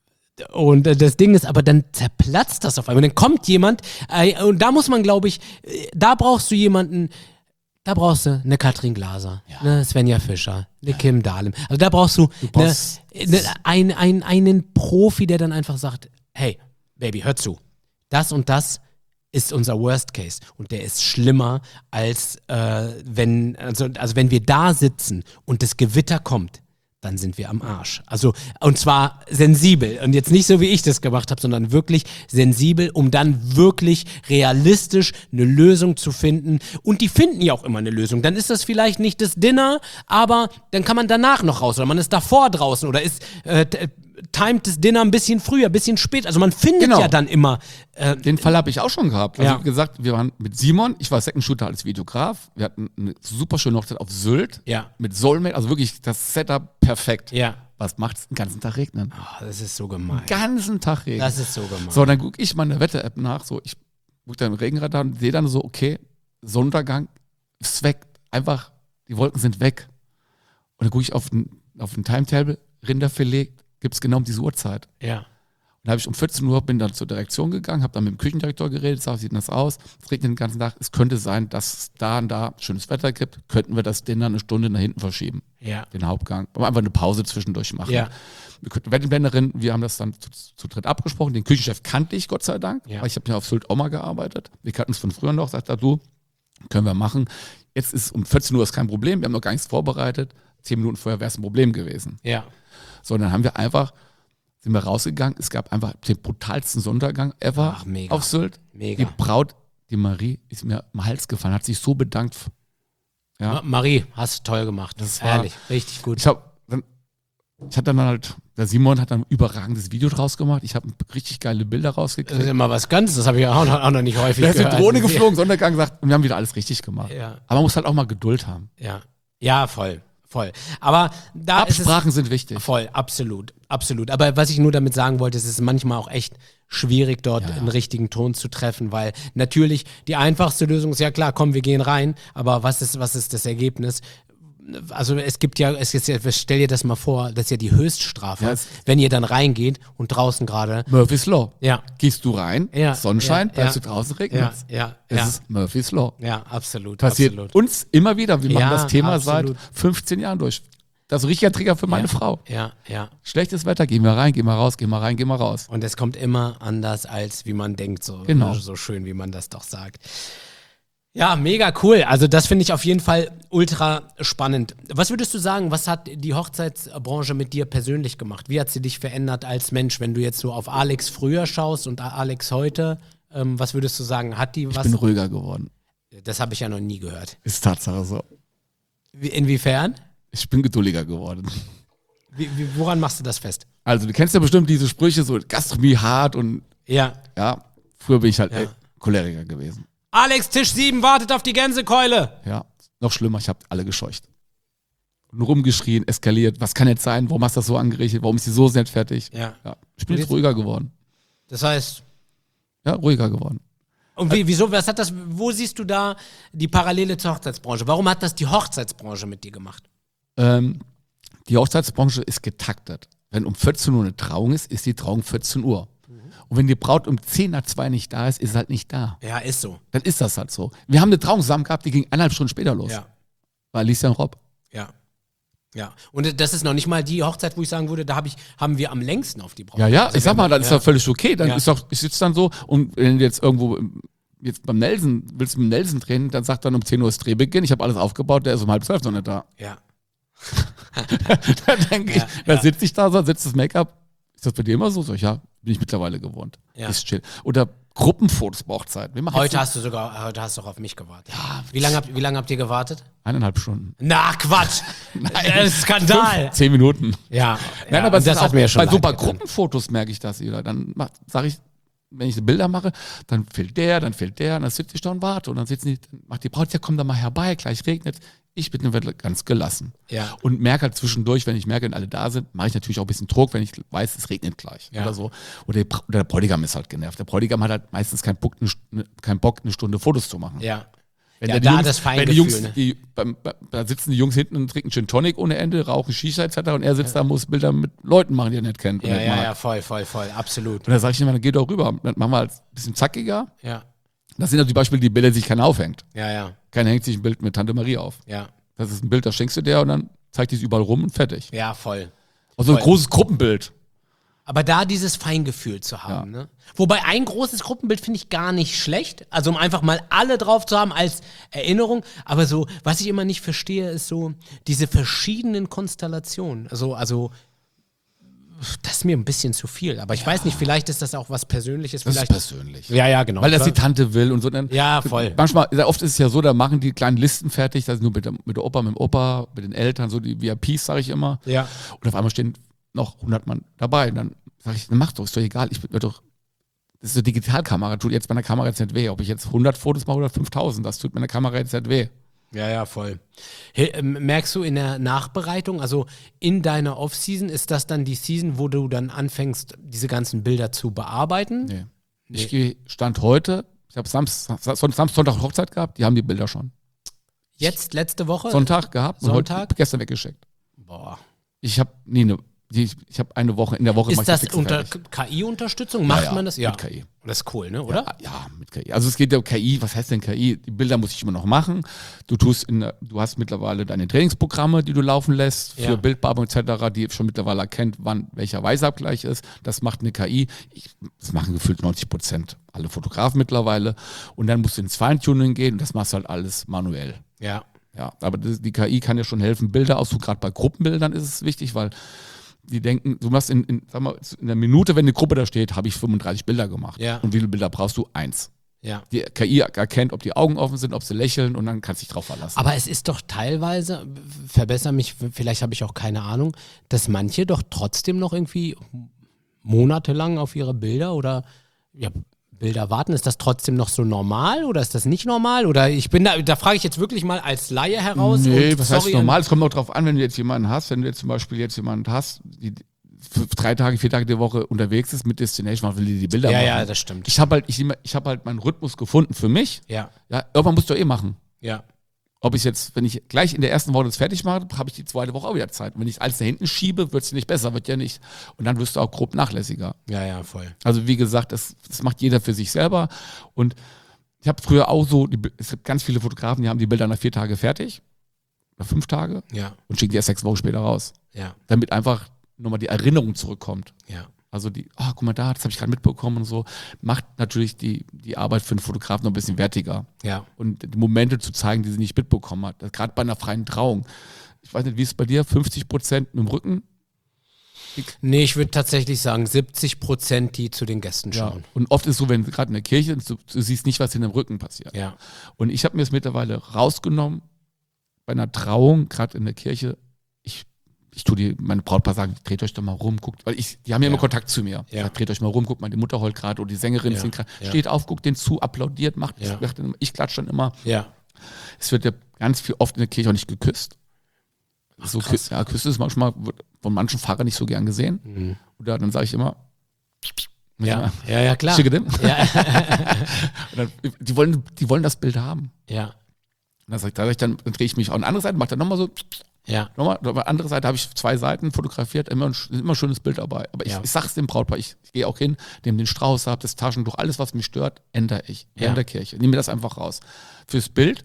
und äh, das Ding ist, aber dann zerplatzt das auf einmal. Dann kommt jemand, äh, und da muss man, glaube ich, äh, da brauchst du jemanden, da brauchst du eine Katrin Glaser, eine Svenja Fischer, eine Kim Dahlem. Also da brauchst du, eine, brauchst- eine, ein, ein, einen Profi, der dann einfach sagt, hey, Baby, hör zu, das und das ist unser Worst Case und der ist schlimmer als äh, wenn also, also wenn wir da sitzen und das Gewitter kommt, dann sind wir am Arsch. Also und zwar sensibel und jetzt nicht so wie ich das gemacht habe, sondern wirklich sensibel, um dann wirklich realistisch eine Lösung zu finden und die finden ja auch immer eine Lösung. Dann ist das vielleicht nicht das Dinner, aber dann kann man danach noch raus oder man ist davor draußen oder ist äh, t- timet das Dinner ein bisschen früher, ein bisschen spät. Also man findet Genau. ja dann immer äh, Den Fall habe ich auch schon gehabt. Also Ja. wie gesagt, wir waren mit Simon, ich war Second Shooter als Videograf. Wir hatten eine super schöne Hochzeit auf Sylt Ja. mit Soulmate, also wirklich das Setup perfekt. Ja. Was macht's? Den ganzen Tag regnen. Oh, das ist so gemein. Den ganzen Tag regnen. Das ist so gemein. So, dann gucke ich mal in der Wetter-App nach, so ich gucke dann im Regenradar und sehe dann so, okay, Sonnenuntergang ist weg. Einfach, die Wolken sind weg. Und dann gucke ich auf den, auf den Timetable, Rinderfilet gibt es genau um diese Uhrzeit. Ja. Und dann habe ich um vierzehn Uhr, bin dann zur Direktion gegangen, habe dann mit dem Küchendirektor geredet, sag, wie sieht denn das aus? Es regnet den ganzen Tag. Es könnte sein, dass es da und da schönes Wetter gibt. Könnten wir das Dinner eine Stunde nach hinten verschieben, Ja. den Hauptgang. Aber einfach eine Pause zwischendurch machen. Ja. Wir könnten Wettenblenderin, wir haben das dann zu, zu dritt abgesprochen. Den Küchenchef kannte ich, Gott sei Dank, Ja. weil ich habe ja auf Sylt auch mal gearbeitet. Wir kannten es von früher noch, sagt er, du, können wir machen. Jetzt ist um vierzehn Uhr ist kein Problem, wir haben noch gar nichts vorbereitet. Zehn Minuten vorher wäre es ein Problem gewesen. Ja. So, und dann haben wir einfach, sind wir rausgegangen, es gab einfach den brutalsten Sonnenuntergang ever Ach, mega. auf Sylt. Mega. Die Braut, die Marie, ist mir am Hals gefallen, hat sich so bedankt. Ja. Ma- Marie, hast du toll gemacht. Das war- Ehrlich, richtig gut. Ich habe dann, ich hatte dann halt, der Simon hat dann ein überragendes Video draus gemacht. Ich habe richtig geile Bilder Das ist rausgekriegt. immer was Ganzes, das habe ich auch noch, auch noch nicht häufig Der ist gehört. eine Drohne geflogen, Sonnenuntergang gesagt, und wir haben wieder alles richtig gemacht. Ja. Aber man muss halt auch mal Geduld haben. Ja. Ja, voll. Voll. Aber da ist es Absprachen sind wichtig. voll, absolut, absolut. Aber was ich nur damit sagen wollte, ist, es ist manchmal auch echt schwierig, dort Ja. einen richtigen Ton zu treffen, weil natürlich die einfachste Lösung ist, ja klar, komm, wir gehen rein, aber was ist, was ist das Ergebnis? Also es gibt ja, es ist ja, stell dir das mal vor, das ist ja die Höchststrafe, Ja, es- wenn ihr dann reingeht und draußen gerade, Murphy's Law. ja, Gehst du rein, Ja, Sonnenschein, ja, bleibst ja. du draußen, ja, regnet ja, Das ja, ist Murphy's Law. ja, absolut, Passiert absolut. uns immer wieder. Wir machen Ja, das Thema absolut. seit fünfzehn Jahren durch. Das ist ein richtiger Trigger für meine Ja. Frau. Ja, ja. Schlechtes Wetter, gehen wir rein, gehen wir raus, gehen wir rein, gehen wir raus. Und es kommt immer anders, als wie man denkt, so, Genau. so schön, wie man das doch sagt. Ja, mega cool. Also das finde ich auf jeden Fall ultra spannend. Was würdest du sagen, was hat die Hochzeitsbranche mit dir persönlich gemacht? Wie hat sie dich verändert als Mensch, wenn du jetzt so auf Alex früher schaust und Alex heute? Ähm, was würdest du sagen? Hat die Ich was? bin ruhiger geworden. Das habe ich ja noch nie gehört. Ist Tatsache so. Wie, inwiefern? Ich bin geduldiger geworden. Wie, wie, woran machst du das fest? Also du kennst ja bestimmt diese Sprüche, so Gastronomie hart und Ja. ja, früher bin ich halt Ja. ey, Choleriker gewesen. Alex, Tisch sieben wartet auf die Gänsekeule. Ja, noch schlimmer, ich habe alle gescheucht. Und rumgeschrien, eskaliert, was kann jetzt sein, warum hast du das so angerichtet, warum ist die Soße nicht fertig? Ja. Ja, ich bin Und jetzt jetzt- ruhiger geworden. Das heißt, Ja, ruhiger geworden. und wie, wieso, was hat das, wo siehst du da die Parallele zur Hochzeitsbranche? Warum hat das die Hochzeitsbranche mit dir gemacht? Ähm, die Hochzeitsbranche ist getaktet. Wenn um vierzehn Uhr eine Trauung ist, ist die Trauung vierzehn Uhr. Und wenn die Braut um zehn nach zwei nicht da ist, ist sie halt nicht da. Ja, ist so. Dann ist das halt so. Wir haben eine Trauung zusammen gehabt, die ging eineinhalb Stunden später los. Ja, Bei Alicia und Rob. ja. Ja, und das ist noch nicht mal die Hochzeit, wo ich sagen würde, da hab ich, haben wir am längsten auf die Braut. Ja, ja, Also ich sag mal, dann ja. ist doch völlig okay. Dann Ja. ist doch, ich sitze dann so und wenn du jetzt irgendwo, jetzt beim Nelson, willst du mit Nelson drehen, dann sagt dann um zehn Uhr ist Drehbeginn, ich habe alles aufgebaut, der ist um halb zwölf noch nicht da. Ja. Da denke Ja, ich, da ja. sitze ich da, so sitzt das Make-up. Ist das bei dir immer so? So, ja, bin ich mittlerweile gewohnt. Ja. Ist chill. Oder Gruppenfotos bei Hochzeit. Wir machen Heute jetzt hast du sogar, heute hast du auch auf mich gewartet. Ja. Wie lange habt, wie lange habt ihr gewartet? eineinhalb Stunden. Na, Quatsch! Das ist Skandal! Fünf, zehn Minuten. Ja, Nein, ja, aber und das das hat mir ja schon bei so leid bei getan. Gruppenfotos merke ich das wieder. Dann sage ich, wenn ich so Bilder mache, dann fehlt der, dann fehlt der, und dann sitze ich da und warte. Und dann sitzen die, dann macht die Braut, ja komm da mal herbei, gleich regnet. Ich bin ganz gelassen. Ja. Und merke halt zwischendurch, wenn ich merke, wenn alle da sind, mache ich natürlich auch ein bisschen Druck, wenn ich weiß, es regnet gleich. Ja. Oder so. Oder, der, oder der Bräutigam ist halt genervt. Der Bräutigam hat halt meistens keinen Bock, eine, keinen Bock, eine Stunde Fotos zu machen. Ja. Wenn Ja, der die da Jungs, das wenn die Feingefühl, Jungs, ne? die, beim, bei, da sitzen die Jungs hinten und trinken Gin Tonic ohne Ende, rauchen Shisha et cetera. Und er sitzt da und muss Bilder mit Leuten machen, die er nicht kennt. und Ja, nicht ja, mag. ja, voll, voll, voll, absolut. Und da sage ich immer, dann geh doch rüber. Dann machen wir halt ein bisschen zackiger. Ja, Das sind ja zum Beispiel die Bilder, die sich keiner aufhängt. ja, ja, Keiner hängt sich ein Bild mit Tante Marie auf. ja, Das ist ein Bild, das schenkst du der und dann zeigt die es überall rum und fertig. ja, voll. Also ein Voll. großes Gruppenbild. Aber da dieses Feingefühl zu haben, ne? Wobei ein großes Gruppenbild finde ich gar nicht schlecht. Also um einfach mal alle drauf zu haben als Erinnerung. Aber so, was ich immer nicht verstehe, ist so diese verschiedenen Konstellationen. Also, also das ist mir ein bisschen zu viel. Aber ich weiß nicht, vielleicht ist das auch was Persönliches. Das Vielleicht ist persönlich. Ja, ja, genau. Weil das die Klar. Tante will und so. Dann, Ja, voll. Manchmal, sehr oft ist es ja so, da machen die kleinen Listen fertig, das ist nur mit der, mit der Opa, mit dem Opa, mit den Eltern, so die V I Ps, sage ich immer. Ja. Und auf einmal stehen noch hundert Mann dabei. Und dann sage ich, dann mach doch, ist doch egal. Ich bin doch, das ist eine Digitalkamera, tut jetzt meiner Kamera jetzt nicht weh. Ob ich jetzt hundert Fotos mache oder fünftausend, das tut meiner Kamera jetzt nicht weh. Ja, ja, voll. He- ähm, merkst du in der Nachbereitung, also in deiner Off-Season, ist das dann die Season, wo du dann anfängst, diese ganzen Bilder zu bearbeiten? Nee. Ich gehe, Stand heute, ich habe Samstag, Samstag, Sonntag Hochzeit gehabt, die haben die Bilder schon. Jetzt, letzte Woche? Sonntag gehabt und Sonntag? heute, gestern weggeschickt. Boah. Ich habe nee, ne, ich, ich habe eine Woche, in der Woche mach Ist ich das fix unter fertig. K I-Unterstützung? Macht Ja, ja, man das? Ja. mit K I. Das ist cool, ne? Oder? Ja, ja, mit K I. Also es geht ja um K I, was heißt denn K I? Die Bilder muss ich immer noch machen. Du tust in, der- du hast mittlerweile deine Trainingsprogramme, die du laufen lässt, für Ja. Bildbearbeitung et cetera, die schon mittlerweile erkennt, wann welcher Weißabgleich ist. Das macht eine K I. Ich, das machen gefühlt neunzig Prozent alle Fotografen mittlerweile. Und dann musst du ins Feintuning gehen und das machst du halt alles manuell. Ja. Ja, aber das, die K I kann ja schon helfen, Bilder auszusuchen. Gerade bei Gruppenbildern ist es wichtig, weil die denken, du machst in, in, sag mal, in der Minute, wenn eine Gruppe da steht, habe ich fünfunddreißig Bilder gemacht. Ja. Und wie viele Bilder brauchst du? Eins. Ja. Die K I erkennt, ob die Augen offen sind, ob sie lächeln und dann kannst du dich drauf verlassen. Aber es ist doch teilweise, verbessere mich, vielleicht habe ich auch keine Ahnung, dass manche doch trotzdem noch irgendwie monatelang auf ihre Bilder oder ja, Bilder warten. Ist das trotzdem noch so normal oder ist das nicht normal? Oder ich bin da, da frage ich jetzt wirklich mal als Laie heraus. nee, und was sorry, heißt normal? Es kommt auch drauf an, wenn du jetzt jemanden hast, wenn du jetzt zum Beispiel jetzt jemanden hast, die für drei Tage, vier Tage die Woche unterwegs ist mit Destination, man will die, die Bilder Ja, machen. ja, das stimmt. Ich habe halt, ich, ich hab halt meinen Rhythmus gefunden für mich. Ja, Ja, irgendwann musst du eh machen. ja, Ob ich jetzt, wenn ich gleich in der ersten Woche das fertig mache, habe ich die zweite Woche auch wieder Zeit. Und wenn ich alles da hinten schiebe, wird es nicht besser, wird ja nicht. Und dann wirst du auch grob nachlässiger. ja, ja, voll. Also wie gesagt, das, das macht jeder für sich selber. Und ich habe früher auch so, die, es gibt ganz viele Fotografen, die haben die Bilder nach vier Tage fertig. Oder fünf Tage. Ja, Und schicken die erst sechs Wochen später raus. ja, Damit einfach nochmal die Erinnerung zurückkommt. ja. Also die, ah, guck mal da, das habe ich gerade mitbekommen und so. Macht natürlich die, die Arbeit für einen Fotografen noch ein bisschen wertiger. Ja. Und die Momente zu zeigen, die sie nicht mitbekommen hat. Gerade bei einer freien Trauung. Ich weiß nicht, wie ist es bei dir? fünfzig Prozent mit dem Rücken? Nee, ich würde tatsächlich sagen, siebzig Prozent, die zu den Gästen Ja. schauen. Und oft ist es so, wenn gerade in der Kirche, du, du siehst nicht, was in dem Rücken passiert. Ja. Und ich habe mir es mittlerweile rausgenommen, bei einer Trauung, gerade in der Kirche, ich, ich tue die, meine Brautpaar sagen, dreht euch doch mal rum, guckt, weil ich, die haben ja, Ja. immer Kontakt zu mir. Ja. Ja. Dreht euch mal rum, guckt mal, die Mutter heult gerade oder die Sängerin Ja. singt gerade, Ja. steht auf, guckt den zu, applaudiert, macht, Ja. ich, ich klatsche dann immer. Ja. Es wird ja ganz viel oft in der Kirche auch nicht geküsst. Ach, so, krass. ja, Küsse ist manchmal wird von manchen Fahrern nicht so gern gesehen. Mhm. Oder dann sage ich immer, Ja. ja, ja, klar. schicke den. Ja. Und dann, die, wollen, die wollen das Bild haben. ja. Und dann, sag ich, da sag ich dann, dann drehe ich mich auf eine andere Seite, mache dann nochmal so, Ja. nochmal, auf der anderen Seite habe ich zwei Seiten fotografiert, immer ein, immer ein schönes Bild dabei. Aber ich, Ja. ich sag's dem Brautpaar, ich, ich gehe auch hin, nehme den Strauß ab, das Taschentuch, alles, was mich stört, ändere ich. Ja. In der Kirche. Nehme mir das einfach raus. Fürs Bild.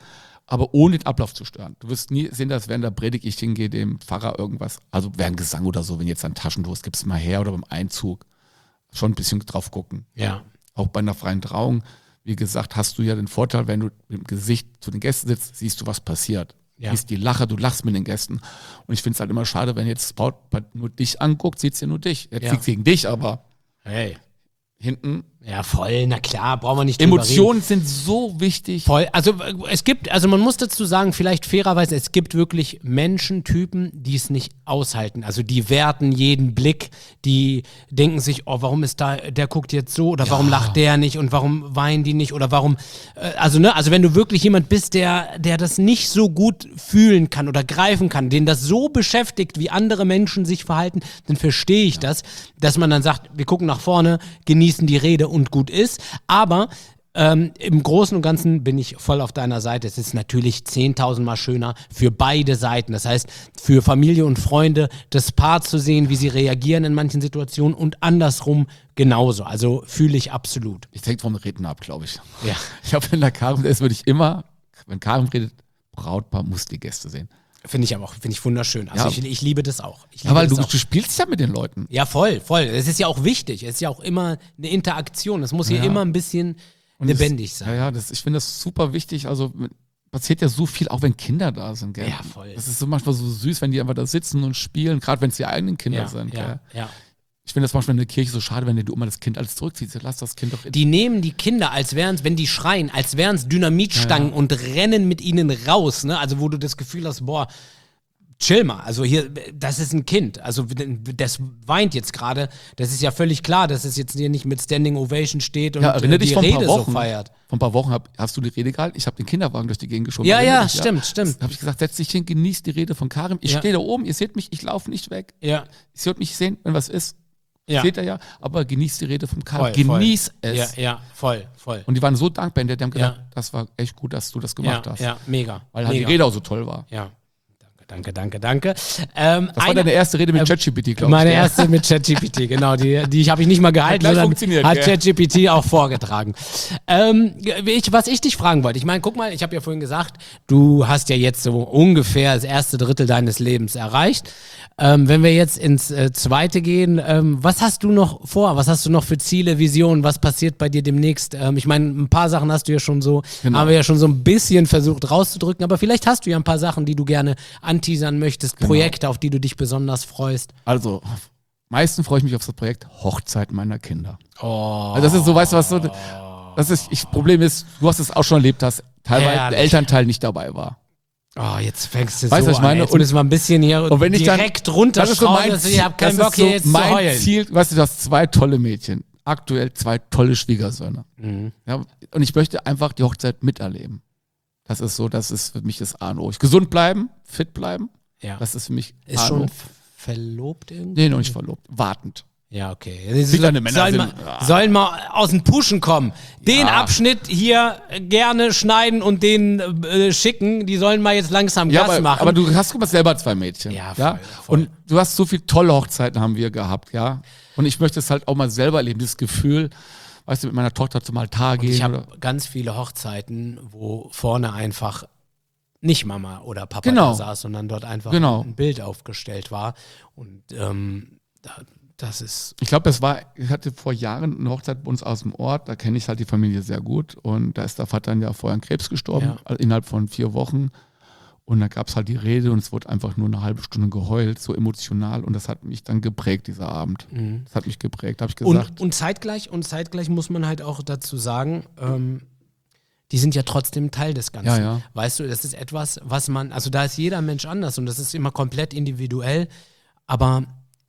aber ohne den Ablauf zu stören. Du wirst nie sehen, dass während der Predigt ich hingehe, dem Pfarrer irgendwas, also während Gesang oder so, wenn jetzt ein Taschentuch ist, gibst du mal her oder beim Einzug. Schon ein bisschen drauf gucken. Ja. Auch bei einer freien Trauung, wie gesagt, hast du ja den Vorteil, wenn du mit dem Gesicht zu den Gästen sitzt, siehst du, was passiert. Ja. Siehst die Lache, du lachst mit den Gästen. Und ich finde es halt immer schade, wenn jetzt das Brautpaar nur dich anguckt, sieht es ja nur dich. Er Ja. zieht gegen dich, aber Hey. hinten. Ja, voll, na klar, brauchen wir nicht drüber Emotionen reden. sind so wichtig. Voll, also äh, es gibt, also man muss dazu sagen, vielleicht fairerweise, es gibt wirklich Menschentypen, die es nicht aushalten. Also die werten jeden Blick, die denken sich, oh, warum ist da, der guckt jetzt so oder warum lacht der nicht und warum weinen die nicht oder warum, äh, also ne, also wenn du wirklich jemand bist, der, der das nicht so gut fühlen kann oder greifen kann, den das so beschäftigt, wie andere Menschen sich verhalten, dann verstehe ich das, dass man dann sagt, wir gucken nach vorne, genießen die Rede und gut ist, aber ähm, im Großen und Ganzen bin ich voll auf deiner Seite. Es ist natürlich zehntausendmal schöner für beide Seiten. Das heißt, für Familie und Freunde das Paar zu sehen, wie sie reagieren in manchen Situationen und andersrum genauso. Also fühle ich absolut. Ich hängt vom Redner ab, glaube ich. Ja. Ich glaube, wenn da Karim ist, würde ich immer, wenn Karim redet, Brautpaar muss die Gäste sehen. Finde ich aber auch, finde ich wunderschön. Also Ja. ich, ich liebe das auch. Ich liebe Ja, weil das du, auch. du spielst ja mit den Leuten. Ja, voll, voll. Es ist ja auch wichtig. Es ist ja auch immer eine Interaktion. Es muss hier Ja. immer ein bisschen Und lebendig das, sein. Ja, ja, das, ich finde das super wichtig. Also passiert ja so viel, auch wenn Kinder da sind. Gell? Ja, voll. Das ist so manchmal so süß, wenn die einfach da sitzen und spielen, gerade wenn es die eigenen Kinder Ja, sind. ja, Gell? ja. Ich finde das manchmal in der Kirche so schade, wenn die Oma das Kind alles zurückzieht. Lass das Kind doch in Die nehmen die Kinder, als wären es, wenn die schreien, als wären es Dynamitstangen Ja. und rennen mit ihnen raus, ne? Also wo du das Gefühl hast, boah, chill mal, also hier, das ist ein Kind, also das weint jetzt gerade, das ist ja völlig klar, dass es jetzt hier nicht mit Standing Ovation steht und Ja, erinnere äh, dich die vor ein Rede paar so Wochen. feiert. Vor ein paar Wochen hab, hast du die Rede gehalten. Ich habe den Kinderwagen durch die Gegend geschoben. Ja, Erinnere ja, dich, stimmt, stimmt. Da habe ich gesagt, setz dich hin, genieß die Rede von Karim. Ich Ja. stehe da oben, ihr seht mich, ich laufe nicht weg. Ja, Ihr sollt mich sehen, wenn was ist. ja, Seht ihr ja, aber genieß die Rede vom Karim. voll, voll. Genieß es. Ja, ja, voll, voll. Und die waren so dankbar, die haben gesagt, Ja. das war echt gut, dass du das Ja, gemacht hast. ja, mega. Weil halt mega. die Rede auch so toll war. Ja, danke, danke, danke, danke. Ähm, Das war eine- deine erste Rede mit äh, ChatGPT, glaube ich. Meine gell? erste mit ChatGPT, genau. Die, die habe ich nicht mal gehalten, gleich sondern funktioniert, hat gell? ChatGPT auch vorgetragen. Ähm, ich, was ich dich fragen wollte, ich meine, guck mal, ich habe ja vorhin gesagt, du hast ja jetzt so ungefähr das erste Drittel deines Lebens erreicht. Ähm, wenn wir jetzt ins äh, zweite gehen, ähm, was hast du noch vor? Was hast du noch für Ziele, Visionen? Was passiert bei dir demnächst? Ähm, ich meine, ein paar Sachen hast du ja schon so, Genau. haben wir ja schon so ein bisschen versucht rauszudrücken, aber vielleicht hast du ja ein paar Sachen, die du gerne anteasern möchtest, Genau. Projekte, auf die du dich besonders freust. Also, am meisten freue ich mich auf das Projekt Hochzeit meiner Kinder. Oh. Also das ist so, weißt du was, so, das ist, ich, Problem ist, du hast es auch schon erlebt, dass teilweise Herrlich. der Elternteil nicht dabei war. Oh, jetzt fängst du Weißt du, so was ich meine? an. Jetzt Und- müssen wir ein bisschen hier Und wenn ich dann, direkt das ist so runterschrauben. mein Also, Ziel, ich habe keinen das Bock ist hier so jetzt zu mein heulen. Ziel, weißt du, du hast zwei tolle Mädchen, aktuell zwei tolle Schwiegersöhne. Mhm. Ja, und ich möchte einfach die Hochzeit miterleben. Das ist so, das ist für mich das A und O. Ich gesund bleiben, fit bleiben, Ja. das ist für mich Ist A und schon O. f- verlobt irgendwie? Nee, noch nicht verlobt, wartend. Ja, okay. deine Männer sollen, sind- mal, Ah. sollen mal aus dem Pushen kommen. Den Ja. Abschnitt hier gerne schneiden und den äh, schicken. Die sollen mal jetzt langsam Ja, Gas aber, machen. aber du hast guck mal selber zwei Mädchen. Ja, Ja, voll, voll. Und du hast so viele tolle Hochzeiten haben wir gehabt, ja. Und ich möchte es halt auch mal selber erleben, dieses Gefühl, weißt du, mit meiner Tochter zum Altar gehen. ich habe oder- ganz viele Hochzeiten, wo vorne einfach nicht Mama oder Papa Genau. da saß, sondern dort einfach Genau. ein Bild aufgestellt war. Und ähm, da, das ist Ich glaube, das war, ich hatte vor Jahren eine Hochzeit bei uns aus dem Ort, da kenne ich halt die Familie sehr gut. Und da ist der Vater dann ja vorher an Krebs gestorben, Ja. also innerhalb von vier Wochen. Und da gab es halt die Rede und es wurde einfach nur eine halbe Stunde geheult, so emotional. Und das hat mich dann geprägt, dieser Abend. Das hat mich geprägt, habe ich gesagt. Und, und zeitgleich, und zeitgleich muss man halt auch dazu sagen, ähm, die sind ja trotzdem Teil des Ganzen. Ja, ja. Weißt du, das ist etwas, was man, also da ist jeder Mensch anders und das ist immer komplett individuell, aber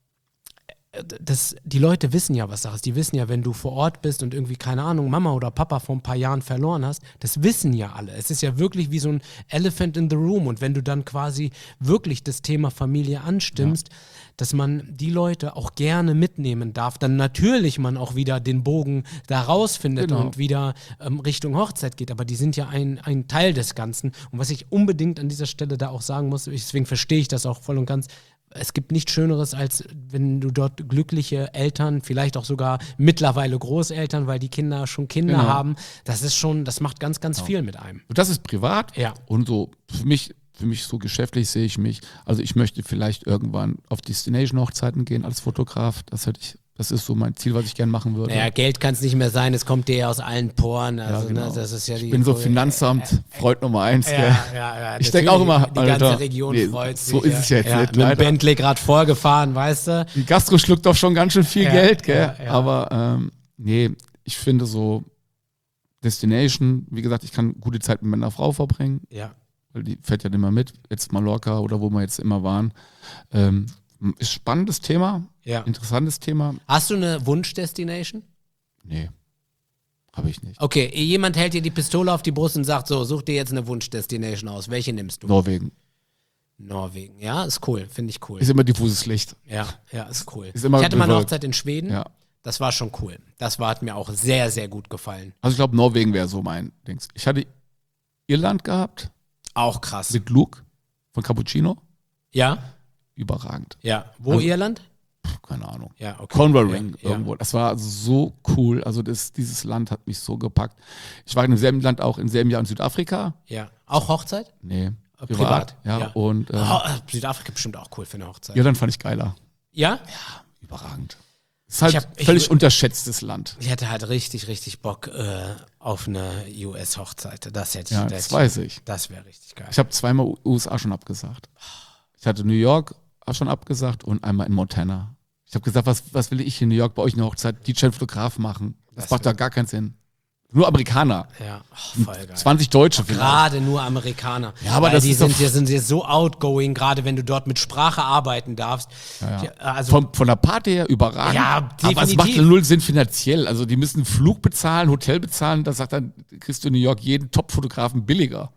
äh, das, die Leute wissen ja, was Sache ist. Die wissen ja, wenn du vor Ort bist und irgendwie, keine Ahnung, Mama oder Papa vor ein paar Jahren verloren hast, das wissen ja alle. Es ist ja wirklich wie so ein Elephant in the room und wenn du dann quasi wirklich das Thema Familie anstimmst, dass man die Leute auch gerne mitnehmen darf, dann natürlich man auch wieder den Bogen da rausfindet Genau. und wieder ähm, Richtung Hochzeit geht, aber die sind ja ein, ein Teil des Ganzen und was ich unbedingt an dieser Stelle da auch sagen muss, ich, deswegen verstehe ich das auch voll und ganz, es gibt nichts Schöneres, als wenn du dort glückliche Eltern, vielleicht auch sogar mittlerweile Großeltern, weil die Kinder schon Kinder Genau. haben. Das ist schon, das macht ganz, ganz viel mit einem. Und das ist privat. Ja. Und so für mich, für mich so geschäftlich sehe ich mich. Also ich möchte vielleicht irgendwann auf Destination-Hochzeiten gehen als Fotograf. Das hätte ich, das ist so mein Ziel, was ich gerne machen würde. Naja, Geld kann es nicht mehr sein, es kommt dir ja aus allen Poren. Also, Ja, genau. ne, das ist ja die, Ich bin so Finanzamt, Freund Nummer eins. Ja, gell? ja, ja, Ich denke auch immer, die ganze Alter, Region nee, freut sich. so ist es jetzt ja, nicht, mit dem leider. Bentley gerade vorgefahren, weißt du? Die Gastro schluckt doch schon ganz schön viel Ja, Geld, gell? ja, ja. Aber ähm, nee, ich finde so Destination, wie gesagt, ich kann gute Zeit mit meiner Frau verbringen, Ja. weil die fährt ja immer mit, jetzt Mallorca oder wo wir jetzt immer waren. Ähm, ist spannendes Thema, Ja. interessantes Thema. Hast du eine Wunsch-Destination? Nee, habe ich nicht. Okay, jemand hält dir die Pistole auf die Brust und sagt so, such dir jetzt eine Wunsch-Destination aus. Welche nimmst du? Norwegen. Norwegen, ja, ist cool, finde ich cool. Ist immer diffuses Licht. Ja, ja, ist cool. Ist immer ich hatte mal eine bewölkt. Hochzeit in Schweden, Ja. das war schon cool. Das war, hat mir auch sehr, sehr gut gefallen. Also ich glaube, Norwegen wäre so mein Dings. Ich hatte Irland gehabt Auch krass. mit Luke von Cappuccino. Ja, Überragend. ja. Wo Also- Irland? Puh, keine Ahnung. Ja, okay. Cornwall ja, Ring ja. irgendwo. Das war so cool. Also das, dieses Land hat mich so gepackt. Ich war in demselben Land auch im selben Jahr in Südafrika. Ja. Auch Hochzeit? Nee, Äh, privat. privat, Ja, ja. und äh, Oh, Südafrika bestimmt auch cool für eine Hochzeit. Irland fand ich geiler. Ja? Überragend. Ist halt Ich hab- ich völlig wür- unterschätztes Land. Ich hätte halt richtig, richtig Bock äh, auf eine U S-Hochzeit. Das hätte ich. Ja, das weiß ich. Das wäre richtig geil. Ich habe zweimal U S A schon abgesagt. Ich hatte New York auch schon abgesagt und einmal in Montana. Ich habe gesagt, was, was will ich in New York bei euch eine Hochzeit? D J-Fotograf machen. Das, Das macht da gar keinen Sinn. Nur Amerikaner. Ja, oh, voll geil. zwanzig Deutsche vielleicht. Gerade nur Amerikaner. Ja, aber Weil das die ist sind, doch- die sind hier so outgoing, gerade wenn du dort mit Sprache arbeiten darfst. Ja, Die, ja. also Von, von der Party her überragend. Ja, Aber es macht definitiv. ja null Sinn finanziell. Also die müssen Flug bezahlen, Hotel bezahlen. Da sagt dann, kriegst du in New York jeden Top-Fotografen billiger.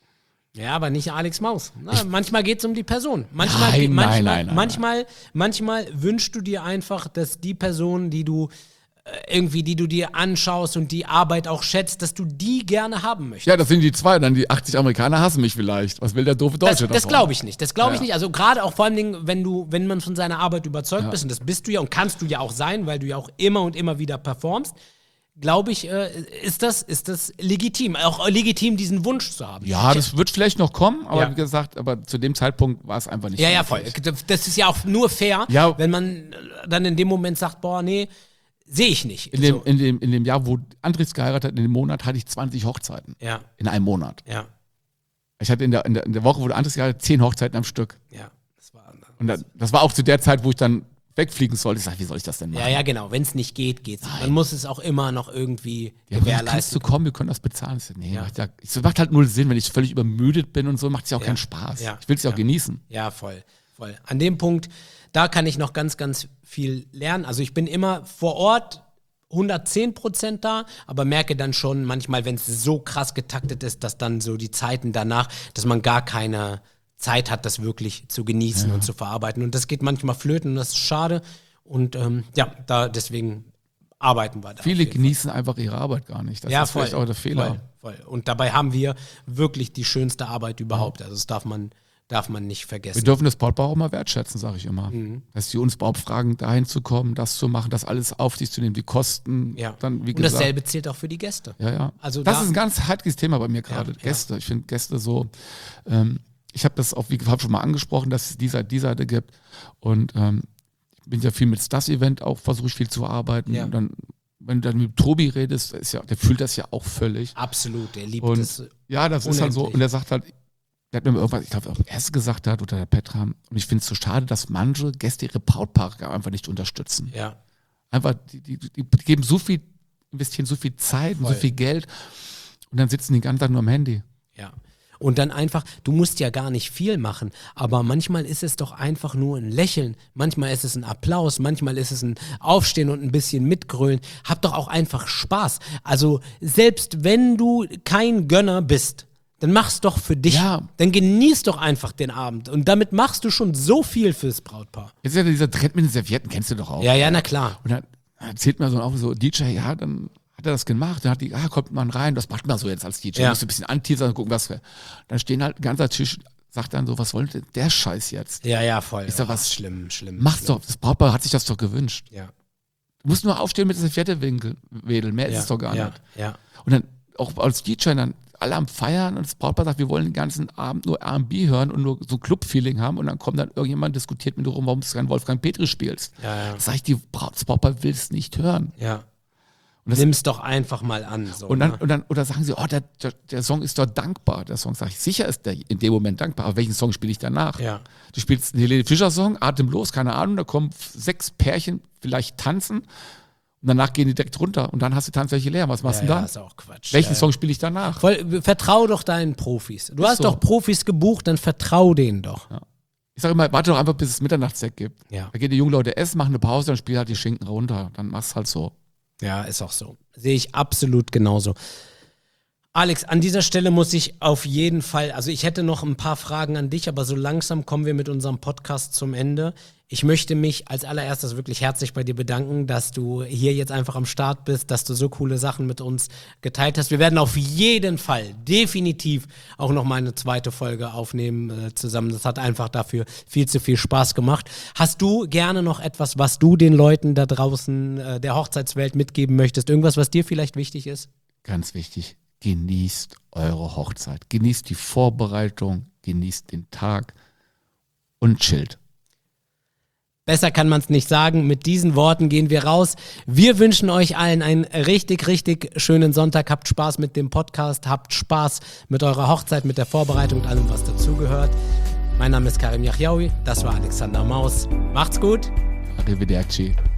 Ja, aber nicht Alex Maus. Na, manchmal geht es um die Person. Manchmal, Nein, manchmal, nein, nein, nein, manchmal, manchmal wünschst du dir einfach, dass die Person, die du äh, irgendwie, die du dir anschaust und die Arbeit auch schätzt, dass du die gerne haben möchtest. Ja, das sind die zwei. Dann die achtzig Amerikaner hassen mich vielleicht. Was will der doofe Das, Deutsche das davon? glaube ich nicht. Das glaube ich Ja, ja. nicht. Also gerade auch vor allen Dingen, wenn du, wenn man von seiner Arbeit überzeugt bist, und das bist du ja und kannst du ja auch sein, weil du ja auch immer und immer wieder performst, glaube ich, äh, ist das, ist das legitim. Auch legitim, diesen Wunsch zu haben. Ja, das wird vielleicht noch kommen, aber Ja. wie gesagt, aber zu dem Zeitpunkt war es einfach nicht Ja, ja, voll. möglich. Das ist ja auch nur fair, Ja. wenn man dann in dem Moment sagt, boah, nee, sehe ich nicht. In dem, So. in, dem, in dem Jahr, wo Andres geheiratet hat, in dem Monat hatte ich zwanzig Hochzeiten. Ja, In einem Monat. ja, Ich hatte in der, in der, in der Woche, wo der Andres geheiratet hat, zehn Hochzeiten am Stück. ja. Das war, Und da, das war auch zu der Zeit, wo ich dann wegfliegen sollte. Ich sag, wie soll ich das denn machen? ja, ja, genau. Wenn es nicht geht, geht's nicht. Man muss es auch immer noch irgendwie Ja, aber kannst gewährleisten. du kommen, wir können das bezahlen. Ich sag, nee, Ja. macht, ja, es macht halt null Sinn, wenn ich völlig übermüdet bin und so, macht es ja auch Ja. keinen Spaß. Ja. Ich will es ja auch Ja. genießen. Ja, voll, voll. An dem Punkt, da kann ich noch ganz, ganz viel lernen. Also ich bin immer vor Ort hundertzehn Prozent da, aber merke dann schon manchmal, wenn es so krass getaktet ist, dass dann so die Zeiten danach, dass man gar keine Zeit hat, das wirklich zu genießen und zu verarbeiten. Und das geht manchmal flöten und das ist schade. Und ähm, ja, da deswegen arbeiten wir da. Viele auf jeden genießen einfach ihre Arbeit gar nicht. Das ja, ist voll, vielleicht auch der Fehler. Voll, voll. Und dabei haben wir wirklich die schönste Arbeit überhaupt. Also das darf man, darf man nicht Wir vergessen. dürfen das Brautpaar auch mal wertschätzen, sage ich immer. Mhm. Dass die uns überhaupt fragen, dahin zu kommen, das zu machen, das alles auf sich zu nehmen, die Kosten. Ja. Dann, wie Und gesagt, dasselbe zählt auch für die Gäste. Ja, ja. Also das da- ist ein ganz heikles Thema bei mir gerade. Ja, ja. Gäste. Ich finde Gäste so. Ähm, ich habe das auch, wie gesagt, schon mal angesprochen, dass es die Seite, die Seite gibt. Und ähm, ich bin ja viel mit das Event auch, versuche ich viel zu arbeiten. Ja. Und dann, wenn du dann mit Tobi redest, ist ja, der fühlt das ja auch völlig. Absolut, er liebt Und es. ja, das ist halt so. unendlich. Und er sagt halt, der hat mir irgendwas, ich glaube, er es gesagt hat oder der Petra. Und ich finde es so schade, dass manche Gäste ihre Brautpaare einfach nicht unterstützen. Ja, Einfach, die, die, die geben so viel, investieren so viel Zeit und so Voll. viel Geld und dann sitzen die den ganzen Tag nur am Handy. ja. Und dann einfach, du musst ja gar nicht viel machen, aber manchmal ist es doch einfach nur ein Lächeln, manchmal ist es ein Applaus, manchmal ist es ein Aufstehen und ein bisschen mitgrölen. Hab doch auch einfach Spaß. Also selbst wenn du kein Gönner bist, dann mach's doch für dich. Ja. Dann genieß doch einfach den Abend und damit machst du schon so viel fürs Brautpaar. Jetzt ist ja dieser Trend mit den Servietten, kennst du doch auch. Ja, ja, na klar. Und dann erzählt mir so auch so, D J, ja, dann hat er das gemacht, dann hat die, ah, kommt man rein, das macht man so jetzt als D J, Ja. musst du ein bisschen anteasern, gucken, was wir. Dann stehen halt ein ganzer Tisch, sagt dann so, was wollte der Scheiß jetzt? Ja, ja, voll. Ist da Oh, was? Schlimm, schlimm. Mach's schlimm. doch, das Brautpaar hat sich das doch gewünscht. Ja. Du musst nur aufstehen mit dieser Serviette wedeln, mehr ja, ist es doch gar ja, nicht. Ja. Und dann auch als D J dann alle am Feiern und das Brautpaar sagt, wir wollen den ganzen Abend nur R und B hören und nur so ein Club-Feeling haben und dann kommt dann irgendjemand, diskutiert mit dir rum, warum du keinen Wolfgang Petri spielst. Ja, ja. Sag ich, die Braut, das Brautpaar will es nicht hören. Ja. Und das, Nimm's doch einfach mal an. So, und dann, ne? und dann, oder sagen sie, oh, der, der, der Song ist doch dankbar. Der Song, sag ich, sicher ist der in dem Moment dankbar, aber welchen Song spiele ich danach? Ja. Du spielst einen Helene Fischer-Song, atemlos, keine Ahnung, da kommen sechs Pärchen, vielleicht tanzen und danach gehen die direkt runter und dann hast du die Tanzfläche leer. Was machst Ja, du ja, dann? ist auch Quatsch. Welchen ja, Song spiele ich danach? Voll, vertrau doch deinen Profis. Du Ist hast so. doch Profis gebucht, dann vertrau denen doch. Ja. Ich sage immer, warte doch einfach, bis es Mitternachtssekt gibt. Ja. Da gehen die jungen Leute essen, machen eine Pause, dann spiel halt die Schinken runter. Dann machst halt so. Ja, ist auch so. Sehe ich absolut genauso. Alex, an dieser Stelle muss ich auf jeden Fall, also ich hätte noch ein paar Fragen an dich, aber so langsam kommen wir mit unserem Podcast zum Ende. Ich möchte mich als allererstes wirklich herzlich bei dir bedanken, dass du hier jetzt einfach am Start bist, dass du so coole Sachen mit uns geteilt hast. Wir werden auf jeden Fall definitiv auch noch mal eine zweite Folge aufnehmen äh, zusammen. Das hat einfach dafür viel zu viel Spaß gemacht. Hast du gerne noch etwas, was du den Leuten da draußen äh, der Hochzeitswelt mitgeben möchtest? Irgendwas, was dir vielleicht wichtig ist? Ganz wichtig, genießt eure Hochzeit. Genießt die Vorbereitung, genießt den Tag und chillt. Besser kann man es nicht sagen. Mit diesen Worten gehen wir raus. Wir wünschen euch allen einen richtig, richtig schönen Sonntag. Habt Spaß mit dem Podcast. Habt Spaß mit eurer Hochzeit, mit der Vorbereitung und allem, was dazugehört. Mein Name ist Karim Yachyaoui. Das war Alexander Maus. Macht's gut. Arrivederci.